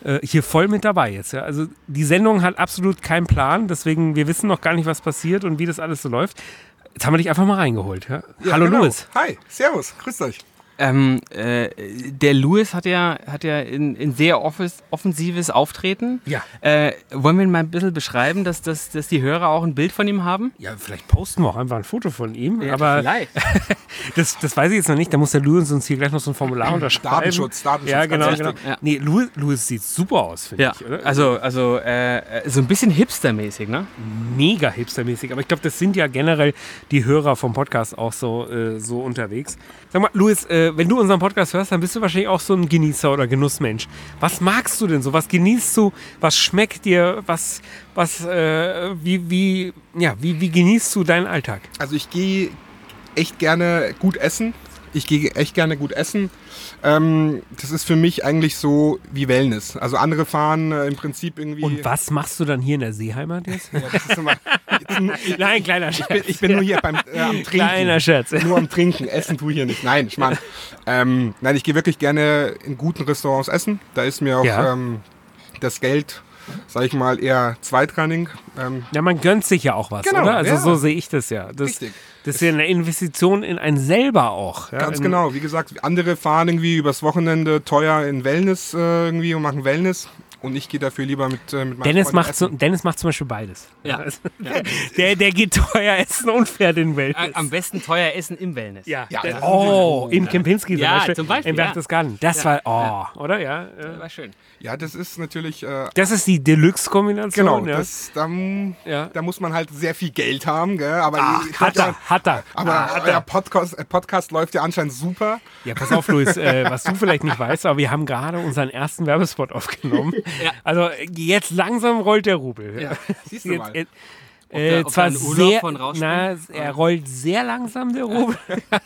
äh, hier voll mit dabei jetzt. Ja? Also die Sendung hat absolut keinen Plan, deswegen wir wissen noch gar nicht, was passiert und wie das alles so läuft. Jetzt haben wir dich einfach mal reingeholt. Ja? Ja, Hallo genau. Louis. Hi, servus, grüßt euch. Ähm, äh, der Louis hat ja, hat ja ein, ein sehr offes, offensives Auftreten. Ja. Äh, wollen wir ihn mal ein bisschen beschreiben, dass, dass, dass die Hörer auch ein Bild von ihm haben? Ja, vielleicht posten wir auch einfach ein Foto von ihm. Ja, aber vielleicht. das, das weiß ich jetzt noch nicht. Da muss der Louis uns hier gleich noch so ein Formular unterschreiben. Datenschutz, Datenschutz, Ja, genau, ganz genau. wichtig. Ja. Nee, Louis, Louis sieht super aus, finde Ja, ich, oder? also, also äh, so ein bisschen hipstermäßig, ne? Mega hipstermäßig. Aber ich glaube, das sind ja generell die Hörer vom Podcast auch so, äh, so unterwegs. Sag mal, Louis, äh, wenn du unseren Podcast hörst, dann bist du wahrscheinlich auch so ein Genießer oder Genussmensch. Was magst du denn so? Was genießt du? Was schmeckt dir? Was, was, äh, wie, wie, ja, wie, wie genießt du deinen Alltag? Also ich gehe echt gerne gut essen. Ich gehe echt gerne gut essen. Ähm, das ist für mich eigentlich so wie Wellness. Also andere fahren äh, im Prinzip irgendwie... Und was machst du dann hier in der Seeheimat jetzt? Ja, das ist immer, jetzt, Nein, kleiner ich, Scherz. bin, ich bin nur hier beim, äh, am Trinken. Kleiner Scherz. Nur am Trinken. Essen tue ich hier nicht. Nein, ich meine, ähm, nein, ich gehe wirklich gerne in guten Restaurants essen. Da ist mir auch Ja. ähm, das Geld, sag ich mal, eher zweitrangig. Ähm, Ja, man gönnt sich ja auch was, Genau, oder? Also ja. so sehe ich das ja. Das, Richtig. das ist ja eine Investition in einen selber auch. Ja? Ganz in, genau. Wie gesagt, andere fahren irgendwie übers Wochenende teuer in Wellness äh, irgendwie und machen Wellness. Und ich gehe dafür lieber mit, äh, mit meinen Dennis Freunden macht, so, essen. Dennis macht zum Beispiel beides. Ja. Also, der, der geht teuer essen und fährt in Welt. Äh, Am besten teuer essen im Wellness. Ja, Ja, der, das ist oh, in Kempinski zum Ja, Beispiel. zum Beispiel, In Berchtesgaden. Das Ja. war, oh, oder? Ja. äh. War schön. Ja, das ist natürlich... Äh, Das ist die Deluxe-Kombination. genau, ja. das, da, m- Ja. da muss man halt sehr viel Geld haben. Gell? Aber, Ach, ich- hat er, hat er. aber euer Podcast, äh, Podcast läuft ja anscheinend super. Ja, pass auf, Luis, äh, was du vielleicht nicht weißt, aber wir haben gerade unseren ersten Werbespot aufgenommen. Ja. Also jetzt langsam rollt der Rubel. Ja, siehst du mal. Jetzt, Ob äh, da- ob zwar da ein Urlaub sehr, von rausspringt? na, er rollt sehr langsam, der Rubel,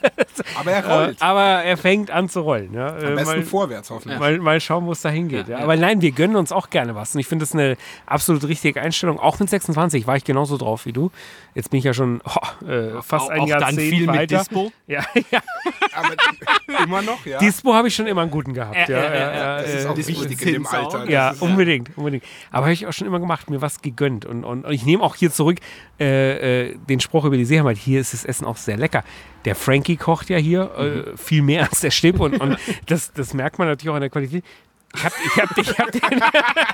Aber er äh, rollt. aber er fängt an zu rollen. Ja. Äh, Am besten mal, vorwärts hoffentlich. mal, mal schauen, wo es da hingeht. Ja, Ja, ja. Aber nein, wir gönnen uns auch gerne was. Und ich finde das eine absolut richtige Einstellung. Auch mit sechsundzwanzig war ich genauso drauf wie du. Jetzt bin ich ja schon oh, äh, fast Auch- ein auch dann Jahrzehnt viel mit weiter. Dispo? Ja, ja. Aber immer noch, ja. Dispo habe ich schon immer einen guten gehabt. Äh, ja, äh, ja, äh, ja, das ist äh, auch das wichtig ist in dem Zinssau. Alter. Das Ja, ist, unbedingt, unbedingt. Aber habe ich auch schon immer gemacht, mir was gegönnt. Und, und, und ich nehme auch hier zurück äh, äh, den Spruch über die Seeheimat. Hier ist das Essen auch sehr lecker. Der Frankie kocht ja hier äh, viel mehr als der Stipp. Und, und das, das merkt man natürlich auch an der Qualität. Ich habe ich hab, ich hab den,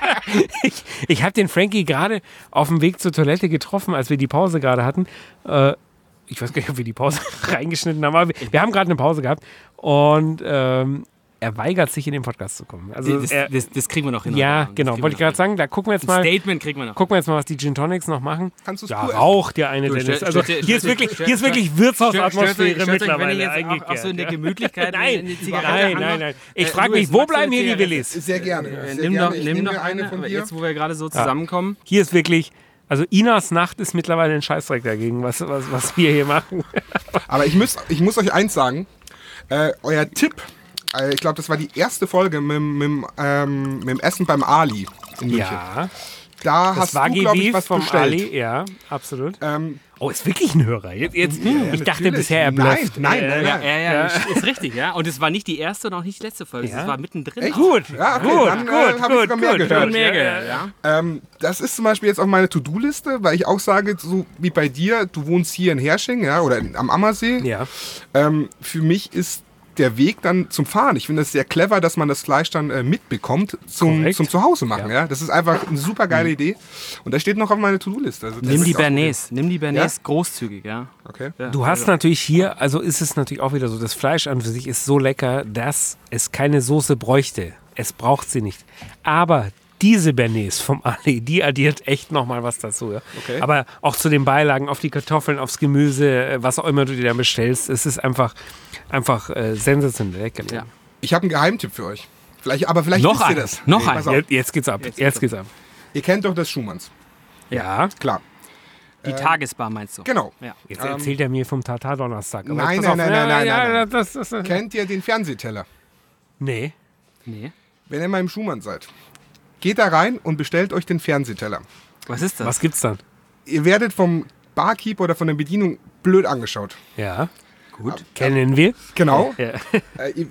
ich, ich hab den Frankie gerade auf dem Weg zur Toilette getroffen, als wir die Pause gerade hatten. Äh, ich weiß gar nicht, ob wir die Pause reingeschnitten haben, aber wir, wir haben gerade eine Pause gehabt. Und ähm, er weigert sich, in den Podcast zu kommen. Also das, er, das, das kriegen wir noch hin. ja, Das genau. kriegen Wollte ich wir noch gerade sagen, da gucken wir jetzt hin. Ein mal, Statement kriegen wir noch. gucken wir jetzt mal, was die Gin Tonics noch machen. Kannst du's Ja, pur essen? raucht der eine, Du, Dennis. stell- Also stell- hier ist stell- wirklich, stell- hier ist stell- wirklich Stört- Wirtshausatmosphäre stört euch, wenn mittlerweile ihr jetzt auch, auch eingekehrt. so in der ja. Gemütlichkeit Nein, eine Zigarette nein, anmacht? nein, nein. Ich Äh, frage Louis, mich, wo magst du bleiben jetzt hier die Zigarette? Willis? Sehr gerne. Äh, Sehr nimm gerne. doch, Ich nimm nehme doch mir eine, eine von aber dir. jetzt, wo wir gerade so zusammenkommen. Hier ist wirklich, also Inas Nacht ist mittlerweile ein Scheißdreck dagegen, was, was, was wir hier machen. Aber ich muss, ich muss euch eins sagen. Äh, euer Tipp, äh, ich glaube, das war die erste Folge mit, mit, ähm, mit dem Essen beim Ali in München. Ja, Da das hast war du, glaube ich, G was vom bestellt. Ali, ja, absolut. Ähm, Oh, ist wirklich ein Hörer. Jetzt, jetzt, ich dachte natürlich. bisher, er Nein, blufft. nein, Äh, nein, Ja, nein. ja, ja, ist- ist richtig, ja. Und es war nicht die erste und auch nicht die letzte Folge. Ja? Es war mittendrin. Echt? Gut, Ja, okay, gut, dann, äh, gut, hab ich gut, sogar mehr gut, gehört. gut, Mehr ja, gehört, ja. ja. Ähm, das ist zum Beispiel jetzt auf meine To-Do-Liste, weil ich auch sage, so wie bei dir, du wohnst hier in Hersching, ja, oder in, am Ammersee. Ja. Ähm, für mich ist der Weg dann zum Fahren. Ich finde es sehr clever, dass man das Fleisch dann äh, mitbekommt zum, Korrekt. zum Zuhause machen. Ja. Ja. Das ist einfach eine super geile Idee. Und das steht noch auf meiner To-Do-Liste. Also das Nimm will die ich auch Bernays. Nimm die Bernays Ja? großzügig, ja. probieren. Okay. ja. Du hast natürlich hier, also ist es natürlich auch wieder so, das Fleisch an für sich ist so lecker, dass es keine Soße bräuchte. Es braucht sie nicht. Aber diese Bernays vom Ali, die addiert echt nochmal was dazu. Ja? Okay. Aber auch zu den Beilagen, auf die Kartoffeln, aufs Gemüse, äh, was auch immer du dir da bestellst, es ist einfach, einfach äh, sensationell lecker. Ja. Ich habe einen Geheimtipp für euch. Vielleicht, aber vielleicht Noch wisst ihr einen. das. Noch Nee, einen. pass auf. Jetzt, jetzt geht's ab. Jetzt, geht's ab. Ihr kennt doch das Schumanns. Ja. Klar. Die Tagesbar meinst du? Genau. Ja. Jetzt erzählt er mir vom Tatar-Donnerstag. Aber Nein, pass nein, auf, nein, ja, nein, nein, ja, nein, nein. Das, das, das, Kennt ihr den Fernsehteller? nee. Nee. Wenn ihr mal im Schumann seid, geht da rein und bestellt euch den Fernsehteller. Was ist das? Was gibt's dann? Ihr werdet vom Barkeeper oder von der Bedienung blöd angeschaut. Ja. Gut. Kennen wir. Genau. Ja. Äh, ihr,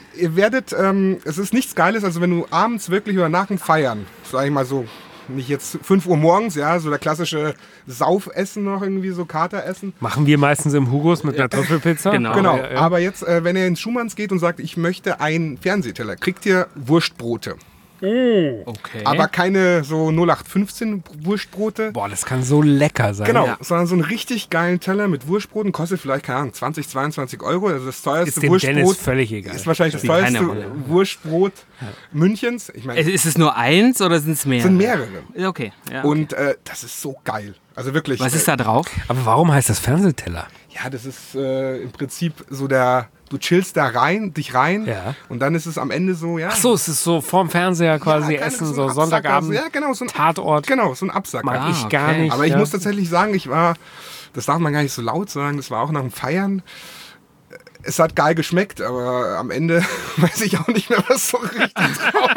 ihr werdet, ähm, es ist nichts Geiles, also wenn du abends wirklich oder nach dem Feiern, sag ich mal so, nicht jetzt fünf Uhr morgens, ja, so der klassische Saufessen noch irgendwie, so Kateressen. Machen wir meistens im Hugos mit einer Trüffelpizza. Genau. Genau, Ja, ja. aber jetzt, äh, wenn ihr ins Schumanns geht und sagt, ich möchte einen Fernsehteller, kriegt ihr Wurstbrote. Okay. Aber keine so null acht fünfzehn Wurstbrote. Boah, das kann so lecker sein. Genau, Ja. sondern so einen richtig geilen Teller mit Wurstbroten, kostet vielleicht, keine Ahnung, zwanzig, zweiundzwanzig Euro. Also das teuerste Ist dem Wurstbrot Dennis völlig egal. ist wahrscheinlich das Spielt keine teuerste Rolle. Wurstbrot Münchens. Ich meine, Ist, ist es nur eins oder sind es mehr? es sind mehrere. Okay. Ja, okay. Und äh, das ist so geil. Also wirklich. Was ist äh, da drauf? Aber warum heißt das Fernsehteller? Ja, das ist äh, im Prinzip so der, du chillst da rein, dich rein Ja. und dann ist es am Ende so, ja. Ach so, es ist so vorm Fernseher quasi ja, keine- essen, ein so Absacker, Sonntagabend, Ja, genau, so ein Tatort. Genau, so ein Absacker. Mag Ah, ich gar okay. nicht. Aber ich ja. muss tatsächlich sagen, ich war, das darf man gar nicht so laut sagen, das war auch nach dem Feiern. Es hat geil geschmeckt, aber am Ende weiß ich auch nicht mehr, was so richtig drauf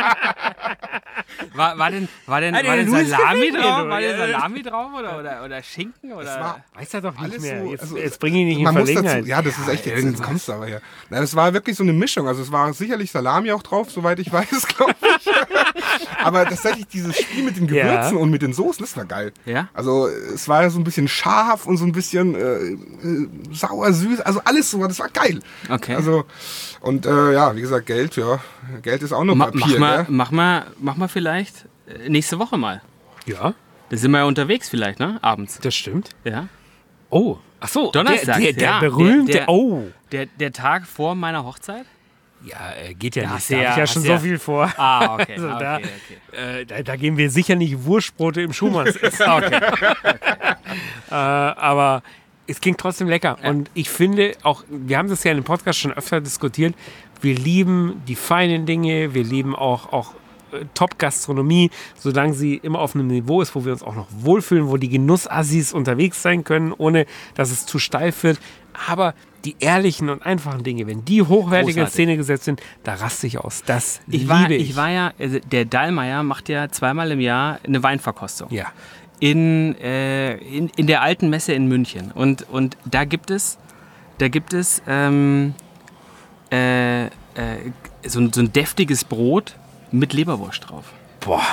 War, war denn, war denn, Alter, war denn du bist Salami gefällt mir, drauf? du. War denn Ja. Salami drauf oder, oder, oder Schinken? Oder? war Weiß er doch nicht alles mehr. so- Jetzt, also, jetzt bring ihn nicht in Man muss Verlegenheit. dazu, ja, das ist echt, jetzt, jetzt kommst du aber her. Na, das war wirklich so eine Mischung. Also es war sicherlich Salami auch drauf, soweit ich weiß, glaube ich. Aber tatsächlich dieses Spiel mit den Gewürzen Ja. und mit den Soßen, das war geil. Ja? Also es war so ein bisschen scharf und so ein bisschen äh, äh, sauer, süß, also alles so, das war geil. Okay. Also und äh, ja, wie gesagt, Geld, ja, Geld ist auch nur Ma, Papier, mach, mal, gell? mach, mal, mach mal vielleicht äh, nächste Woche mal. Ja, Da sind wir ja unterwegs vielleicht, ne? Abends. das stimmt. Ja. Oh, ach so, Donnerstag, Der, der, der ja. berühmte, Der- der- oh. Der, der Tag vor meiner Hochzeit? Ja, äh, geht ja, Ja, nicht. hast Da du habe ja- ich ja hast schon du so ja- viel vor. Ah, okay. Also ah, da, okay, okay. Äh, da, da gehen wir sicher nicht Wurstbrote im Schumanns essen. okay. äh, aber es klingt trotzdem lecker. Ja. Und ich finde auch, wir haben das ja in dem Podcast schon öfter diskutiert, wir lieben die feinen Dinge, wir lieben auch, auch äh, Top-Gastronomie, solange sie immer auf einem Niveau ist, wo wir uns auch noch wohlfühlen, wo die Genussassis unterwegs sein können, ohne dass es zu steif wird. Aber die ehrlichen und einfachen Dinge, wenn die hochwertig in Großartig. Szene gesetzt sind, da raste ich aus. Das Ich liebe war, ich. ich war ja, also der Dallmayr macht ja zweimal im Jahr eine Weinverkostung. ja. In, äh, in, in der alten Messe in München. Und, und da gibt es, da gibt es ähm, äh, äh, so, ein, so ein deftiges Brot mit Leberwurst drauf. Boah.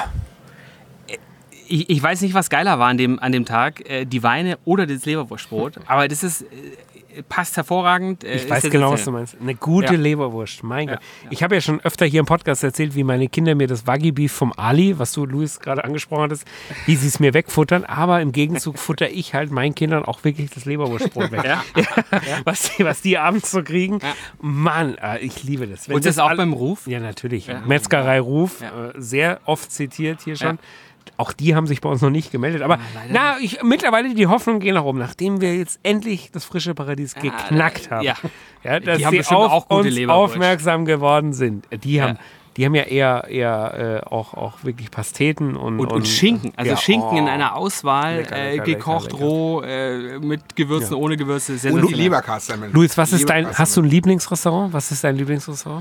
Ich, ich weiß nicht, was geiler war an dem, an dem Tag, äh, die Weine oder das Leberwurstbrot. Aber das ist, äh, passt hervorragend. Äh, Ich ist weiß jetzt- genau, was du meinst. Eine gute Ja. Leberwurst, mein Ja, Gott. Ich habe ja schon öfter hier im Podcast erzählt, wie meine Kinder mir das Wagyu-Beef vom Ali, was du, Luis, gerade angesprochen hattest, wie sie es mir wegfuttern. Aber im Gegenzug futter ich halt meinen Kindern auch wirklich das Leberwurstbrot weg. Ja. Was, die, was die abends so kriegen. Ja. Mann, äh, ich liebe das. Wenn Und das auch all- beim Ruf? Ja, natürlich. Ja. Metzgerei Ruf, Ja. äh, sehr oft zitiert hier schon. Ja. Auch die haben sich bei uns noch nicht gemeldet. Aber Ah, leider na, ich, mittlerweile die Hoffnung geht nach oben, nachdem wir jetzt endlich das frische Paradies geknackt haben. ja. Ja, dass Die haben sie bestimmt auf auch gute uns Leberwurst. aufmerksam geworden sind. Die Ja. haben, die haben ja eher, eher äh, auch, auch wirklich Pasteten und, Und, und Schinken, also ja, Schinken in oh. einer Auswahl, Lecker, äh, lecker, gekocht, lecker, lecker. roh, äh, mit Gewürzen, ohne Gewürze. Und die sensationell. Leberkassemmeln. Luis, was ist dein, Leberkassemmeln. hast du ein Lieblingsrestaurant? Was ist dein Lieblingsrestaurant?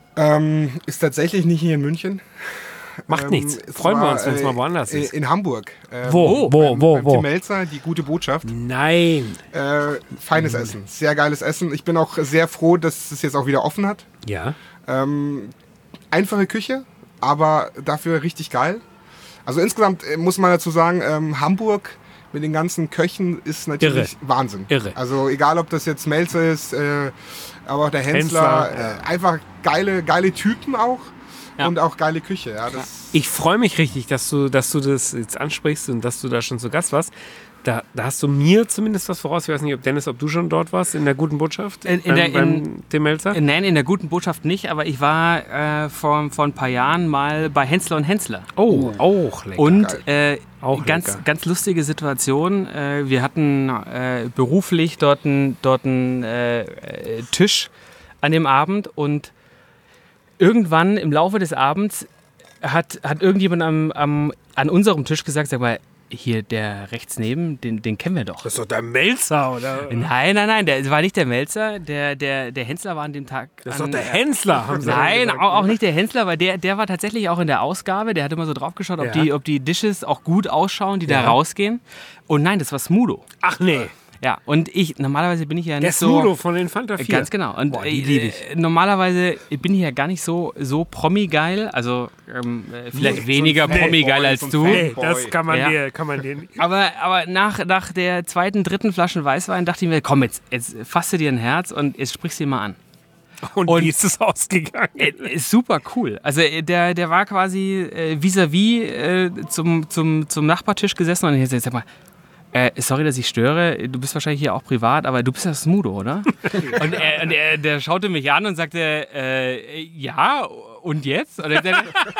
Ähm, ist tatsächlich nicht hier in München. Macht Ähm, nichts. es Freuen wir war, uns, wenn es äh, mal woanders äh, ist. In Hamburg. Ähm, Wo? Wo? Beim, Wo? beim Wo? Tim Melzer, die gute Botschaft. Nein. Äh, feines Essen, sehr geiles Essen. Ich bin auch sehr froh, dass es jetzt auch wieder offen hat. Ja. Ähm, einfache Küche, aber dafür richtig geil. Also insgesamt äh, muss man dazu sagen, ähm, Hamburg mit den ganzen Köchen ist natürlich Wahnsinn. Irre. Also egal, ob das jetzt Melzer ist, äh, aber auch der Hensler, Hensler, äh, einfach geile, geile Typen auch. Ja. Und auch geile Küche. Ja, das Ich freue mich richtig, dass du, dass du das jetzt ansprichst und dass du da schon zu Gast warst. Da, da hast du mir zumindest was voraus. Ich weiß nicht, ob Dennis, ob du schon dort warst, in der guten Botschaft? In- in der- beim, beim in- Tim Melzer? Nein, in der guten Botschaft nicht, aber ich war äh, vor, vor ein paar Jahren mal bei Hensler und Hensler. Oh, auch lecker. Und äh, Auch ganz, lecker. ganz lustige Situation. Äh, wir hatten äh, beruflich dort einen dort einen, äh, äh, Tisch an dem Abend und irgendwann im Laufe des Abends hat, hat irgendjemand am, am, an unserem Tisch gesagt, sag mal, hier der rechts neben, den, den kennen wir doch. das ist doch der Melzer, oder? Nein, nein, nein, der war nicht der Melzer, der, der, der Hensler war an dem Tag. Das ist an, doch der Hensler, haben sie Nein, gesagt. auch, auch nicht der Hensler, weil der, der war tatsächlich auch in der Ausgabe. Der hat immer so drauf geschaut, ob, Ja. die, ob die Dishes auch gut ausschauen, die Ja. da rausgehen. Und nein, das war Smudo. Ach nee. Ja, und ich, normalerweise bin ich ja nicht Der so... Smudo von den Fanta vier. Ganz genau. Und Boah, die liebe ich. äh, normalerweise bin ich ja gar nicht so, so Promi-geil. Also ähm, äh, vielleicht weniger Fanboy, Promi-geil als so ein du. Fan- Hey, das kann man Ja. dir, kann man dir nicht. Aber, aber nach, nach der zweiten, dritten Flasche Weißwein dachte ich mir, komm, jetzt, jetzt fasst du dir ein Herz und jetzt sprichst du ihn mal an. Und, Und- wie ist es ausgegangen? Äh, ist super cool. Also äh, der, der war quasi äh, vis-à-vis äh, zum, zum, zum Nachbartisch gesessen und ich jetzt sag mal, äh, sorry, dass ich störe, du bist wahrscheinlich hier auch privat, aber du bist ja Smudo, oder? und er, und er, der schaute mich an und sagte, äh, ja, und jetzt? Und er,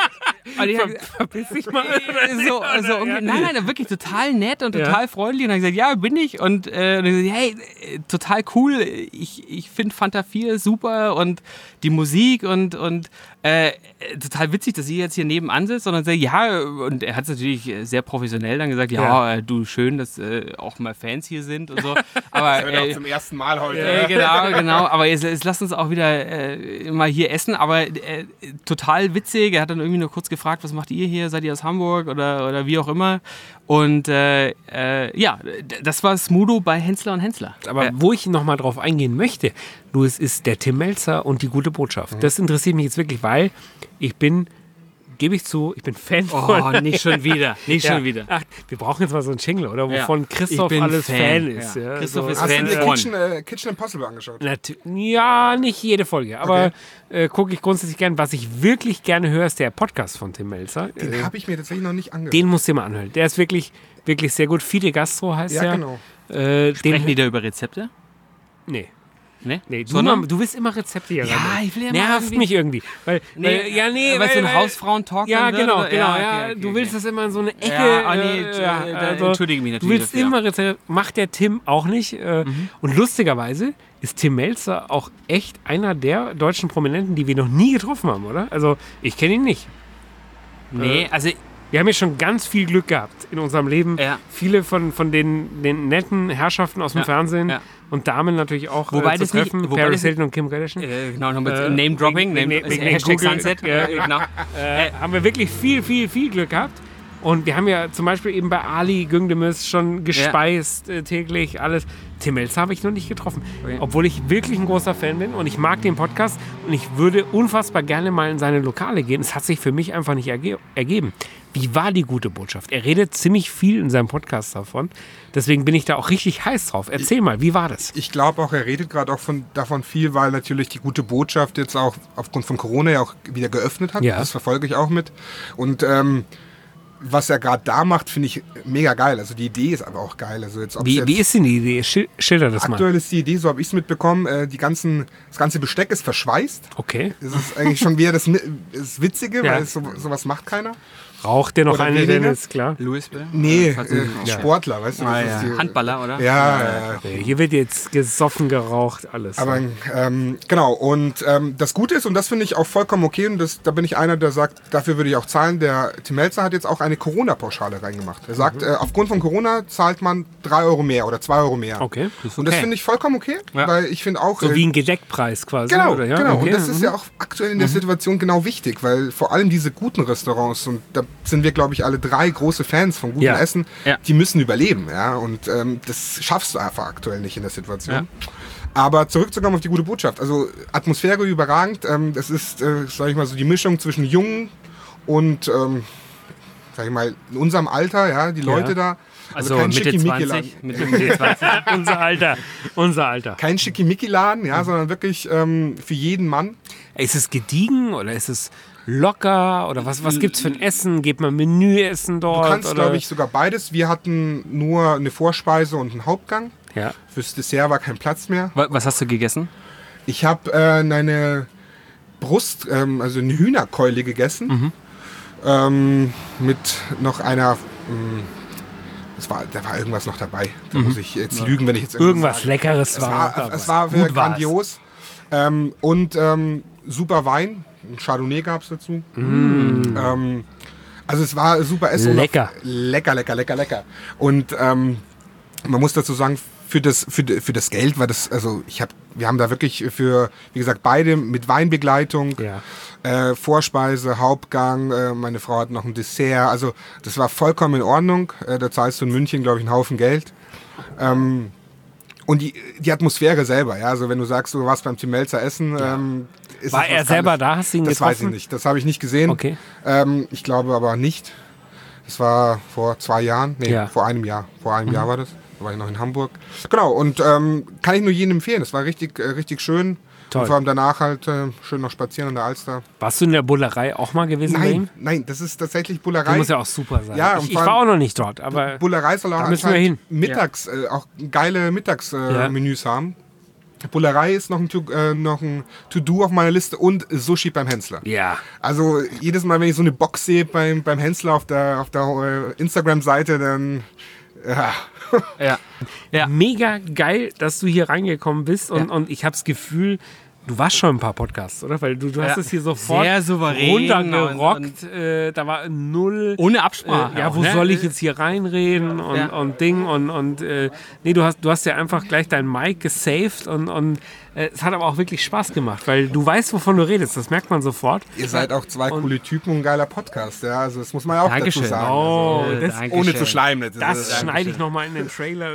und ich hab, Verpiss dich mal. so, also, irgendwie- nein, nein, wirklich total nett und Ja. total freundlich. Und dann gesagt, ja, bin ich. Und, äh, und ich gesagt, hey, äh, total cool. Ich, ich finde Fanta vier super und die Musik und, und äh, total witzig, dass ihr jetzt hier nebenan sitzt. Und dann sagt, ja, und er hat es natürlich sehr professionell dann gesagt, ja, Ja. äh, du, schön, dass äh, auch mal Fans hier sind und so. Aber Das wird auch äh, zum ersten Mal heute. äh, genau, genau. Aber jetzt, jetzt lasst uns auch wieder äh, mal hier essen. Aber äh, total witzig. Er hat dann irgendwie nur kurz gefragt, was macht ihr hier? Seid ihr aus Hamburg oder, oder wie auch immer? Und äh, äh, ja, d- das war Smudo bei Hensler und Hensler. Aber äh, wo ich nochmal drauf eingehen möchte, Louis, ist der Tim Melzer und die gute Botschaft. Das interessiert mich jetzt wirklich, weil ich bin, gebe ich zu, ich bin Fan von... oh, nicht schon wieder. Nicht Ja. schon wieder. Ach, wir brauchen jetzt mal so einen Jingle, oder? Ja. Wovon Christoph Ich bin alles Fan, Fan, ist. ja. Ja. Christoph ist Hast Fan du dir von. Kitchen, äh, Kitchen Impossible angeschaut? Natu- Ja, nicht jede Folge, aber äh, gucke ich grundsätzlich gern. Was ich wirklich gerne höre, ist der Podcast von Tim Melzer. Den Äh, habe ich mir tatsächlich noch nicht angehört. den musst du dir mal anhören. Der ist wirklich, wirklich sehr gut. Fide Gastro heißt Ja, der. genau. Äh, Sprechen die den, da über Rezepte? nee. Ne? Nee, du, Sondern? mal, du willst immer Rezepte hier Ja, rein. ich will ja mal Nervt irgendwie- mich irgendwie. Weil, Nee, weil, ja, nee, weil es so ein weil- Hausfrauentalk Ja, dann wird, genau, oder? genau. Ja, Ja, okay, okay, du okay. willst das immer in so eine Ecke. Ja, ah, nee, äh, äh, ja, da also, entschuldige mich Du natürlich willst dafür. immer Rezepte, macht der Tim auch nicht. Äh, Mhm. Und lustigerweise ist Tim Melzer auch echt einer der deutschen Prominenten, die wir noch nie getroffen haben, oder? Also, ich kenne ihn nicht. Nee, also Wir haben ja schon ganz viel Glück gehabt in unserem Leben. Ja. Viele von, von den, den netten Herrschaften aus dem Ja, Fernsehen ja. und Damen natürlich auch Wobei äh, zu das nicht- treffen. wobei Paris das- Hilton und Kim Kardashian. äh, genau, nochmal Äh, Name-Dropping, wegen- Name, wegen- wegen Hashtag Google. Sunset. Ja. Äh, genau. Äh, haben wir wirklich viel, viel, viel Glück gehabt. Und wir haben ja zum Beispiel eben bei Ali Güngdemis schon gespeist äh, täglich, alles. Tim Melzer habe ich noch nicht getroffen. Okay. Obwohl ich wirklich ein großer Fan bin und ich mag den Podcast und ich würde unfassbar gerne mal in seine Lokale gehen. Es hat sich für mich einfach nicht erge ergeben. Wie war die gute Botschaft? Er redet ziemlich viel in seinem Podcast davon. Deswegen bin ich da auch richtig heiß drauf. Erzähl mal, wie war das? Ich glaube auch, er redet gerade auch von, davon viel, weil natürlich die gute Botschaft jetzt auch aufgrund von Corona ja auch wieder geöffnet hat. Ja. Das verfolge ich auch mit. Und ähm, was er gerade da macht, finde ich mega geil. Also die Idee ist aber auch geil. Also jetzt, ob's Wie, jetzt wie ist denn die Idee? Schil schilder das mal. aktuell ist die Idee, so habe ich es mitbekommen, äh, die ganzen, das ganze Besteck ist verschweißt. Okay. Das ist eigentlich schon wieder das, Mi- das Witzige, Ja. weil es so, sowas macht keiner. Raucht der noch Oder eine, weniger? Dennis? Klar. Louis, bitte? Nee, Falls äh, du- Sportler, weißt du. Ah, das ja. ist die- Handballer, oder? Ja, ja, ja. Äh, Hier wird jetzt gesoffen, geraucht, alles. Aber ähm, genau, und ähm, das Gute ist, und das finde ich auch vollkommen okay, und das, da bin ich einer, der sagt, dafür würde ich auch zahlen, der Tim Melzer hat jetzt auch eine Corona-Pauschale reingemacht. Er sagt, äh, aufgrund von Corona zahlt man drei Euro mehr oder zwei Euro mehr. okay. Und das okay. finde ich vollkommen okay, Ja. weil ich finde auch... So äh, wie ein Gedeckpreis quasi. Genau, oder? Ja? genau. Okay. Und das ist mhm. ja auch aktuell in der Situation genau wichtig, weil vor allem diese guten Restaurants, und da sind wir, glaube ich, alle drei große Fans von gutem Ja. Essen, Ja. die müssen überleben. Ja? Und ähm, das schaffst du einfach aktuell nicht in der Situation. Ja. Aber zurückzukommen auf die gute Botschaft. Also Atmosphäre überragend. Ähm, das ist, äh, sag ich mal, so die Mischung zwischen Jung und, ähm, sag ich mal, in unserem Alter, ja, die Leute da. Also kein Mitte Schickimicki-Laden. zwanzig. Mitte, Mitte zwanzig. unser Alter. Unser Alter. Kein Schickimicki-Laden, Mhm. ja, sondern wirklich ähm, für jeden Mann. Ist es gediegen oder ist es locker? Oder was, was gibt es für ein Essen? Geht man Menüessen dort? Du kannst, oder? glaube ich, sogar beides. Wir hatten nur eine Vorspeise und einen Hauptgang. Ja. Fürs Dessert war kein Platz mehr. Wa- Was hast du gegessen? Ich habe äh, eine Brust, ähm, also eine Hühnerkeule gegessen. Mhm. Ähm, mit noch einer. Ähm, das war, da war irgendwas noch dabei. Da muss ich jetzt lügen, wenn ich jetzt Irgendwas sage. Leckeres Es war. war, dabei. es war Gut war's. grandios. Ähm, und ähm, super Wein. Ein Chardonnay gab es dazu. Ähm, also es war super Essen. Lecker. Lecker, lecker, lecker, lecker. Und ähm, man muss dazu sagen, für das, für, für das Geld war das, also ich habe, wir haben da wirklich für, wie gesagt, beide mit Weinbegleitung, Ja. äh, Vorspeise, Hauptgang, äh, meine Frau hat noch ein Dessert, also das war vollkommen in Ordnung. Äh, da zahlst du in München, glaube ich, einen Haufen Geld. Ähm, und die, die Atmosphäre selber, ja, also wenn du sagst, du warst beim Tim Melzer essen, ja. ähm, ist War es er was selber Geiles. da? Hast du ihn Das getroffen? weiß ich nicht, das habe ich nicht gesehen. Okay. Ähm, ich glaube aber nicht. Das war vor zwei Jahren, nee, Ja. vor einem Jahr. Vor einem Mhm. Jahr war das. Da war ich noch in Hamburg. Genau, und ähm, kann ich nur jedem empfehlen. Das war richtig, äh, richtig schön. Toll. Und vor allem danach halt äh, schön noch spazieren an der Alster. Warst du in der Bullerei auch mal gewesen? bei ihm? Nein, nein, das ist tatsächlich Bullerei. Das muss ja auch super sein. Ja, und ich, ich vor war allem auch noch nicht dort, aber Bullerei soll auch da müssen wir anscheinend hin. mittags äh, auch geile Mittagsmenüs äh, Ja. Menüs haben. Bullerei ist noch ein, To- äh, noch ein To-Do auf meiner Liste und Sushi beim Hensler. ja. Also jedes Mal, wenn ich so eine Box sehe beim, beim Hensler auf der, auf der äh, Instagram-Seite, dann ja. Ja. Ja. Mega geil, dass du hier reingekommen bist und, Ja. und ich habe das Gefühl, du warst schon ein paar Podcasts, oder? Weil du, du hast Ja. es hier sofort Sehr souverän runtergerockt. und- äh, da war null. Ohne Absprache. Äh, ja, auch, wo ne? soll ich jetzt hier reinreden und, Ja. und Ding und, und äh, nee, du hast, du hast ja einfach gleich dein Mic gesaved und, und äh, es hat aber auch wirklich Spaß gemacht, weil du weißt, wovon du redest, das merkt man sofort. Ihr seid auch zwei Und- coole Typen und ein geiler Podcast. Ja, also das muss man ja auch Dankeschön. dazu sagen. Oh, also, das, Dankeschön. ohne zu schleimen. das ist- schneide ich nochmal in den Trailer.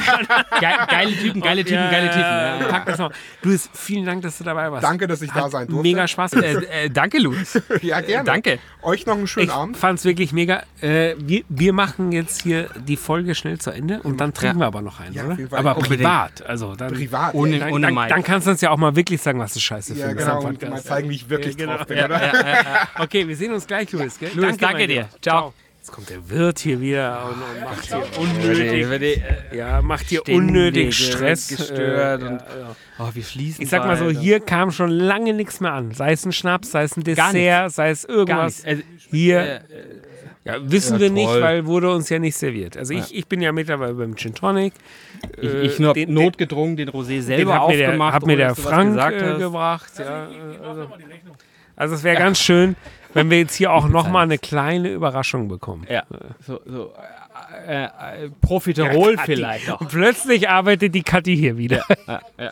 Ge geile Typen, geile Typen, Ja, geile Typen. ja, Ja, ja. Pack das noch. Du, vielen Dank, dass du dabei warst. Danke, dass ich da Hat sein durfte. Mega Spaß gemacht. Äh, äh, danke, Luis. Ja, gerne. Danke. Euch noch einen schönen Ich Abend. fand es wirklich mega. Äh, wir, wir machen jetzt hier die Folge schnell zu Ende und dann trinken wir aber noch einen, Ja, oder? auf jeden Fall. Aber Unbedingt. privat. Also dann, Privat. Ohne- dann, ohne dann, Mic. dann kannst du uns ja auch mal wirklich sagen, was du scheiße Ja, findest. genau. am Und Podcast. mal zeigen, wie ich wirklich Ja, genau. drauf bin, Ja, oder? ja, ja, ja. Okay, wir sehen uns gleich, Luis. Gell? Luis, danke mein dir. Lieber. Ciao. Jetzt kommt der Wirt hier wieder und, und macht hier unnötig, Unnötig. ja, macht hier Ständig unnötig Stress. gestört äh, und- ja, ja. Oh, wir fließen. Ich sag mal so, bald. hier kam schon lange nichts mehr an. Sei es ein Schnaps, sei es ein Gar Dessert, sei es Gar irgendwas. nichts. Also, Hier äh, ja, wissen Ja, wir nicht, toll. weil wurde uns ja nicht serviert. Also ich, ich bin ja mittlerweile beim Gin Tonic. ich, Äh, ich nur den- notgedrungen den Rosé Den selber hat mir der, aufgemacht, hat mir ohne der dass du was Frank gesagt äh, hast. gebracht. Ja, äh, also, also es wäre ganz schön, wenn wir jetzt hier auch nochmal eine kleine Überraschung bekommen. Ja, so, so äh, äh, Profiterol Kathi. vielleicht auch. Und plötzlich arbeitet die Kathi hier wieder. Ja, ja.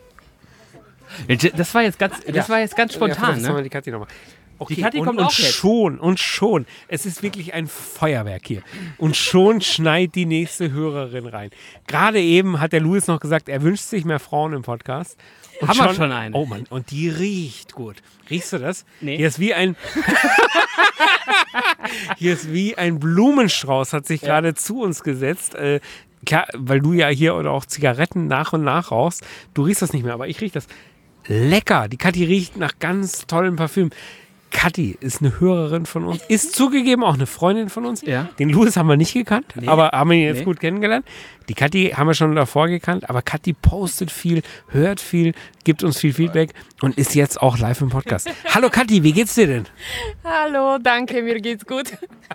Das war jetzt ganz, das war jetzt ganz spontan, Ja, das ne? die Kathi nochmal. Okay, Die Kathi und, kommt und auch jetzt. schon, und schon. Es ist wirklich ein Feuerwerk hier. Und schon schneit die nächste Hörerin rein. Gerade eben hat der Louis noch gesagt, er wünscht sich mehr Frauen im Podcast. Und Haben wir schon eine. Oh Mann, und die riecht gut. Riechst du das? Nee. Hier ist wie ein... Hier ist wie ein Blumenstrauß, hat sich gerade zu uns gesetzt. Äh, klar, weil du ja hier oder auch Zigaretten nach und nach rauchst. Du riechst das nicht mehr, aber ich riech das. Lecker. Die Kathi riecht nach ganz tollem Parfüm. Kathi ist eine Hörerin von uns, ist zugegeben auch eine Freundin von uns. Ja. Den Louis haben wir nicht gekannt, aber haben ihn jetzt Nee. gut kennengelernt. Die Kathi haben wir schon davor gekannt, aber Kathi postet viel, hört viel, gibt uns viel Feedback und ist jetzt auch live im Podcast. Hallo Kathi, wie geht's dir denn? Hallo, danke, mir geht's gut.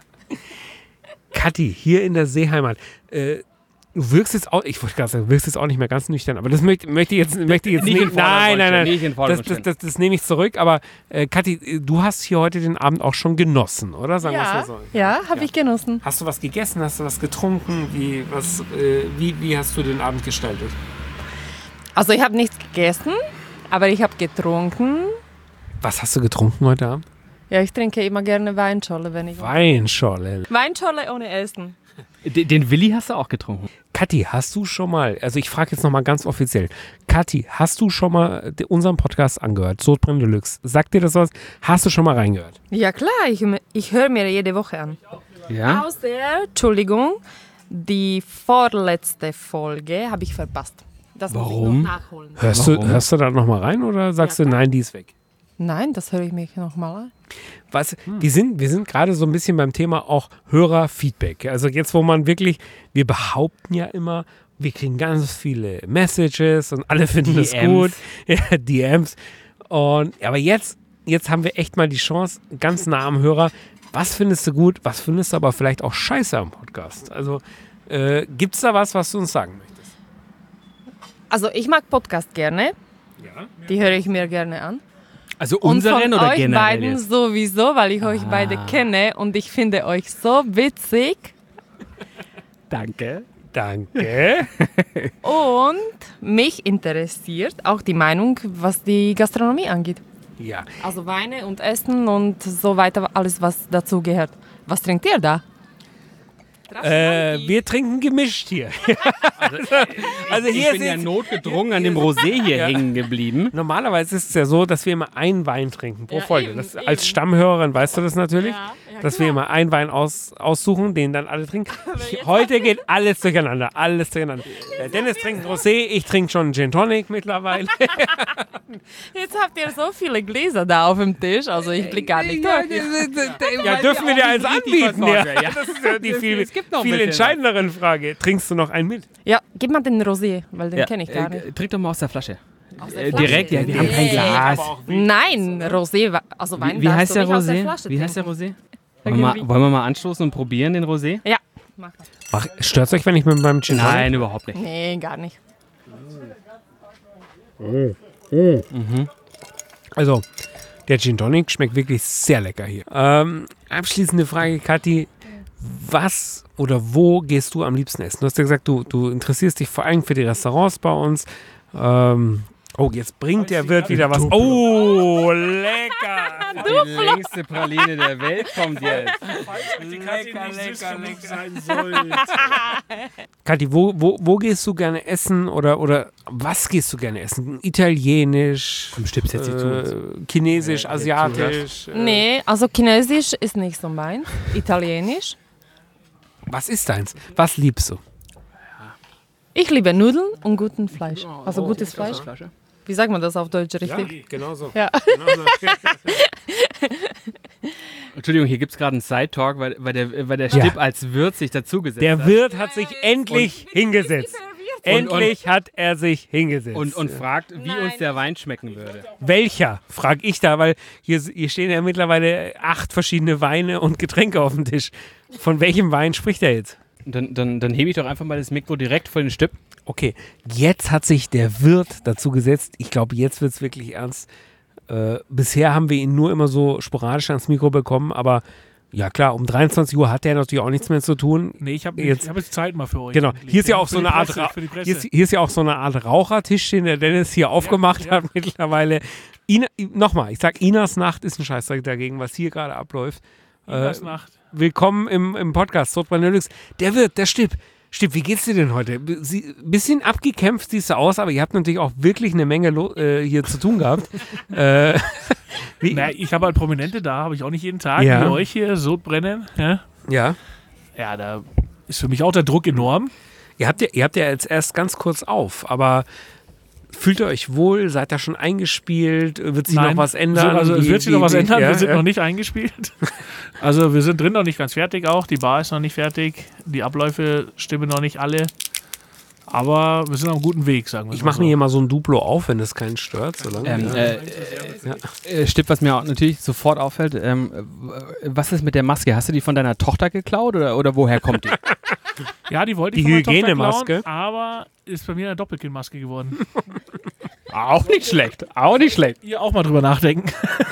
Kathi, hier in der Seeheimat. Äh, du wirkst jetzt auch, ich wollte gerade sagen, wirkst jetzt auch nicht mehr ganz nüchtern, aber das möchte, möchte ich jetzt, möchte ich jetzt Nicht in nicht. den Nein, Vordergrund nein, nein. stellen, nicht in den Das, Vordergrund das, das, das nehme ich zurück. Aber äh, Kathi, du hast hier heute den Abend auch schon genossen, oder? Sagen wir Ja, es mal so. ja, habe ich genossen. Hast du was gegessen? Hast du was getrunken? Wie, was, äh, wie, wie hast du den Abend gestaltet? Also ich habe nichts gegessen, aber ich habe getrunken. Was hast du getrunken heute Abend? Ja, ich trinke immer gerne Weinscholle, wenn ich... Weinscholle. Weinscholle ohne Essen. Den, den Willi hast du auch getrunken. Kathi, hast du schon mal, also ich frage jetzt nochmal ganz offiziell, Kathi, hast du schon mal de- unseren Podcast angehört, Sodbrennen Deluxe? Sagt dir das was? Hast du schon mal reingehört? Ja klar, ich, ich höre mir jede Woche an. Ja? Außer, Entschuldigung, die vorletzte Folge habe ich verpasst. Das muss ich Warum? noch nachholen. Hörst du, hörst du da nochmal rein oder sagst Ja, du, nein, die ist weg? Nein, das höre ich mir nochmal an. Was, wir sind, wir sind gerade so ein bisschen beim Thema auch Hörerfeedback. Also jetzt, wo man wirklich, wir behaupten ja immer, wir kriegen ganz viele Messages und alle finden es D Ms. gut. Ja, D Ms. Und, aber jetzt, jetzt haben wir echt mal die Chance, ganz nah am Hörer, was findest du gut, was findest du aber vielleicht auch scheiße am Podcast? Also äh, gibt es da was, was du uns sagen möchtest? Also ich mag Podcast gerne. Ja. Die höre ich mir gerne an. Also Und unseren von oder euch generell beiden jetzt? sowieso, weil ich euch beide kenne und ich finde euch so witzig. Danke. Danke. Und mich interessiert auch die Meinung, was die Gastronomie angeht. Ja. Also Weine und Essen und so weiter, alles was dazu gehört. Was trinkt ihr da? Äh, wir trinken gemischt hier. also Ich hier bin ja sind notgedrungen an dem Rosé hier hängen geblieben. normalerweise ist es ja so, dass wir immer einen Wein trinken pro Ja, Folge. eben, Das, eben. als Stammhörerin weißt du das natürlich, Ja, ja, dass wir immer einen Wein aus, aussuchen, den dann alle trinken. Heute geht alles durcheinander, alles durcheinander. Der Dennis trinkt Rosé, ich trinke schon Gin Tonic mittlerweile. Jetzt habt ihr so viele Gläser da auf dem Tisch, also ich blicke gar nicht durch. Ja, dürfen wir dir eins anbieten? Ja. Ja. Das ist ja die viel, Es gibt noch ein viel bisschen entscheidendere Frage. Trinkst du noch einen mit? Ja, gib mal den Rosé, weil den Ja, kenne ich gar äh, nicht. Trink doch mal aus der Flasche. Aus der Äh, Flasche? direkt, ja, wir haben kein Nee. Glas. Nein, Rosé, wa- also Wein Wie, wie darfst heißt du der nicht aus der Rosé? Flasche Wie heißt der trinken. Rosé? Wollen wir, mal, wollen wir mal anstoßen und probieren, den Rosé? Ja, mach das. Ach, stört's euch, wenn ich mit meinem Gin Tonic? Nein, überhaupt nicht. Nee, gar nicht. Also, der Gin Tonic schmeckt wirklich sehr lecker hier. Ähm, abschließende Frage, Kathi. Was oder wo gehst du am liebsten essen? Du hast ja gesagt, du, du interessierst dich vor allem für die Restaurants bei uns. Ähm, oh, jetzt bringt der Wirt wieder was. Oh, lecker! Die längste Praline der Welt kommt jetzt. Lecker, lecker, lecker. Kathi, wo, wo, wo gehst du gerne essen oder, oder was gehst du gerne essen? Italienisch, Komm, stipp's jetzt nicht zu uns. äh, Chinesisch, Asiatisch? Äh, Nee, also Chinesisch ist nicht so mein. Italienisch. Was ist deins? Was liebst du? Ich liebe Nudeln und guten Fleisch. Also gutes Fleisch. Wie sagt man das auf Deutsch richtig? genau so. Ja. Entschuldigung, hier gibt es gerade einen Side-Talk, weil, weil der, weil der Stipp als Wirt sich dazugesetzt Der hat. Wirt hat sich endlich hingesetzt. Und- Endlich hat er sich hingesetzt. Und, und fragt, wie Nein. uns der Wein schmecken würde. welcher, frage ich da, weil hier, hier stehen ja mittlerweile acht verschiedene Weine und Getränke auf dem Tisch. Von welchem Wein spricht er jetzt? Dann, dann, dann hebe ich doch einfach mal das Mikro direkt vor den Stipp. Okay, jetzt hat sich der Wirt dazu gesetzt. Ich glaube, jetzt wird es wirklich ernst. Äh, bisher haben wir ihn nur immer so sporadisch ans Mikro bekommen, aber ja klar, um dreiundzwanzig Uhr hat er natürlich auch nichts mehr zu tun. Nee, ich habe Jetzt- hab jetzt Zeit mal für euch. Genau, eigentlich. hier ist ja auch Für so die eine Art Presse, Ra für die Presse. hier ist, hier ist ja auch so eine Art Rauchertisch, den der Dennis hier aufgemacht hat mittlerweile. Ina, nochmal, ich sag, Inas Nacht ist ein Scheißdreck dagegen, was hier gerade abläuft. Inas Äh, Nacht. Willkommen im, im Podcast Sodbrenn Deluxe. Der Wirt, der Stipp. Stipp, wie geht's dir denn heute? Sie, bisschen abgekämpft siehst du aus, aber ihr habt natürlich auch wirklich eine Menge lo äh, hier zu tun gehabt. äh, wie, Na, ich habe halt Prominente da, habe ich auch nicht jeden Tag, Ja. wie euch hier, Sodbrennen. Ja? ja. ja, da ist für mich auch der Druck enorm. Ihr habt ja, ihr habt ja jetzt erst ganz kurz auf, aber fühlt ihr euch wohl? Seid ihr schon eingespielt? Wird sich noch was ändern? So, also es Wie- wird sich wie- noch was wie- ändern, ja, wir sind ja. noch nicht eingespielt. Also wir sind drin noch nicht ganz fertig auch, die Bar ist noch nicht fertig, die Abläufe stimmen noch nicht alle. Aber wir sind auf einem guten Weg, sagen wir Ich mal mache so. mir hier mal so ein Duplo auf, wenn das keinen stört. Solange, Ähm, ja. äh, äh, Stipp, was mir auch natürlich sofort auffällt, ähm, äh, was ist mit der Maske? Hast du die von deiner Tochter geklaut oder, oder woher kommt die? Ja, die wollte ich Die von meiner Tochter Hygienemaske? klauen, aber ist bei mir eine Doppelkinnmaske geworden. Auch nicht schlecht, auch nicht schlecht. Ihr auch mal drüber nachdenken.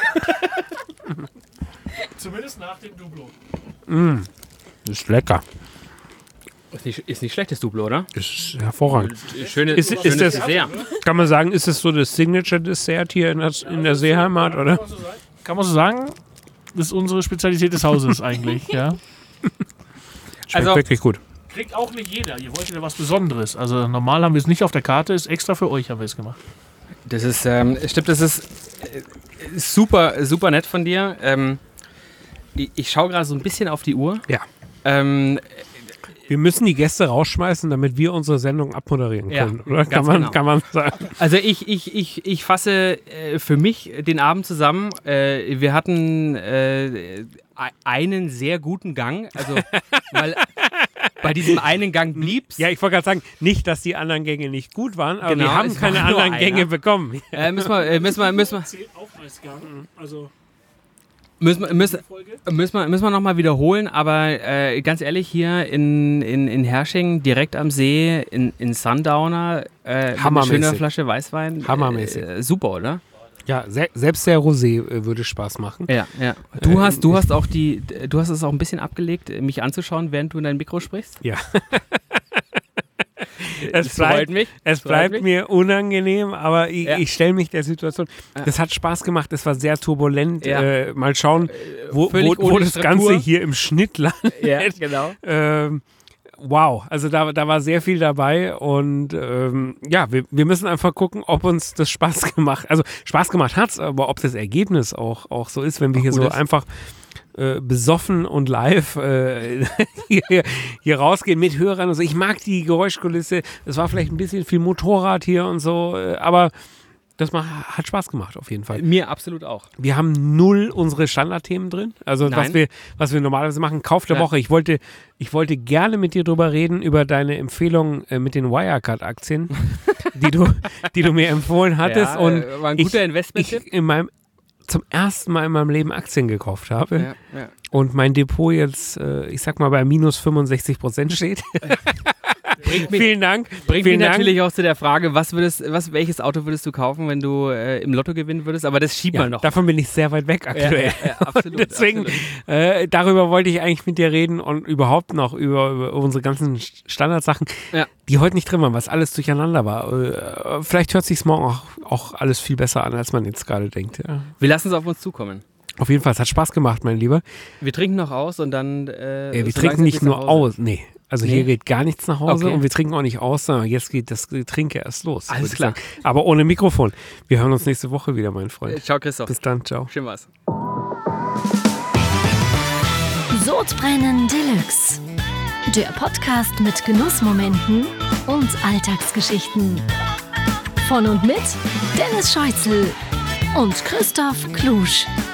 Zumindest nach dem Duplo. Ist lecker. Ist nicht, ist nicht schlechtes Duplo, oder? Ist hervorragend. Schöne, Ist- ist schönes das- Dessert. Kann man sagen, ist es so das Signature-Dessert hier in der, in der Seeheimat, oder? Kann man so sagen, das ist unsere Spezialität des Hauses eigentlich, ja. Schmeckt Also- wirklich gut. Kriegt auch nicht jeder. Ihr wolltet ja was Besonderes. Also normal haben wir es nicht auf der Karte, ist extra für euch haben wir es gemacht. Das ist, ähm, stimmt, das ist äh, super, super nett von dir. Ähm, ich ich schaue gerade so ein bisschen auf die Uhr. Ja. Ähm, Wir müssen die Gäste rausschmeißen, damit wir unsere Sendung abmoderieren Ja, können, oder? Kann ganz man, genau. kann man sagen. Also ich, ich, ich, ich fasse äh, für mich den Abend zusammen. Äh, wir hatten äh, einen sehr guten Gang. Also, weil bei diesem einen Gang blieb's. Ja, ich wollte gerade sagen, nicht, dass die anderen Gänge nicht gut waren, aber Genau, wir haben es keine war nur anderen einer. Gänge bekommen. Äh, müssen wir, äh, müssen wir, müssen wir, Zählt auch als Gang. Also müssen wir, müssen, müssen wir, müssen wir nochmal wiederholen. Aber äh, ganz ehrlich, hier in, in, in Hersching, direkt am See, in, in Sundowner, äh, mit einer schöne Hammermäßig. Flasche Weißwein. Hammermäßig. Äh, super, oder? Ja, se selbst der Rosé äh, würde Spaß machen. Ja, ja. Du hast, du hast auch die, du hast es auch ein bisschen abgelegt, mich anzuschauen, während du in dein Mikro sprichst. Ja. es Das freut bleibt, mich. es Freut bleibt mich. mir unangenehm, aber ich, Ja. ich stelle mich der Situation. Das hat Spaß gemacht, es war sehr turbulent. Ja. Äh, mal schauen, wo, völlig wo, wo ohne das Struktur. Ganze hier im Schnitt landet. Ja, genau. Ähm, wow, also da, da war sehr viel dabei und ähm, ja, wir, wir müssen einfach gucken, ob uns das Spaß gemacht, also Spaß gemacht hat's, aber ob das Ergebnis auch, auch so ist, wenn wir Auch hier gut so ist. einfach äh, besoffen und live äh, hier, hier rausgehen mit Hörern und so. Ich mag die Geräuschkulisse, es war vielleicht ein bisschen viel Motorrad hier und so, äh, aber das macht, hat Spaß gemacht auf jeden Fall. Mir absolut auch. Wir haben null unsere Standardthemen drin. Also was Nein. wir, was wir normalerweise machen. Kauf der Ja. Woche. Ich wollte, ich wollte gerne mit dir drüber reden, über deine Empfehlung äh, mit den Wirecard-Aktien, die du, die du mir empfohlen hattest. Ja, und äh, war ein ich, guter Investment-Tipp. ich in meinem zum ersten Mal in meinem Leben Aktien gekauft habe Ja, ja. und mein Depot jetzt, äh, ich sag mal, bei minus fünfundsechzig Prozent steht. Bringt mich, Vielen Dank. bringt Vielen mich Dank. natürlich auch zu der Frage, was würdest, was, welches Auto würdest du kaufen, wenn du äh, im Lotto gewinnen würdest? Aber das schiebt Ja, man noch. davon bin ich sehr weit weg Ja, aktuell. ja, ja, absolut, Deswegen, absolut. Äh, darüber wollte ich eigentlich mit dir reden und überhaupt noch über, über unsere ganzen Standardsachen, Ja. die heute nicht drin waren, was alles durcheinander war. Äh, vielleicht hört sich morgen auch, auch alles viel besser an, als man jetzt gerade denkt. Ja. Wir lassen es auf uns zukommen. Auf jeden Fall, es hat Spaß gemacht, mein Lieber. Wir trinken noch aus und dann. Äh, Äh, wir so trinken langsam nicht geht's nur nach Hause. aus, nee. Also Nee? hier geht gar nichts nach Hause Okay. und wir trinken auch nicht aus, sondern jetzt geht das Getränk erst los. Alles würde ich klar. sagen. Aber ohne Mikrofon. Wir hören uns nächste Woche wieder, mein Freund. Äh, Ciao, Christoph. Bis dann, ciao. Schön war's. Sodbrennen Deluxe. Der Podcast mit Genussmomenten und Alltagsgeschichten. Von und mit Dennis Scheuzel und Christoph Klusch.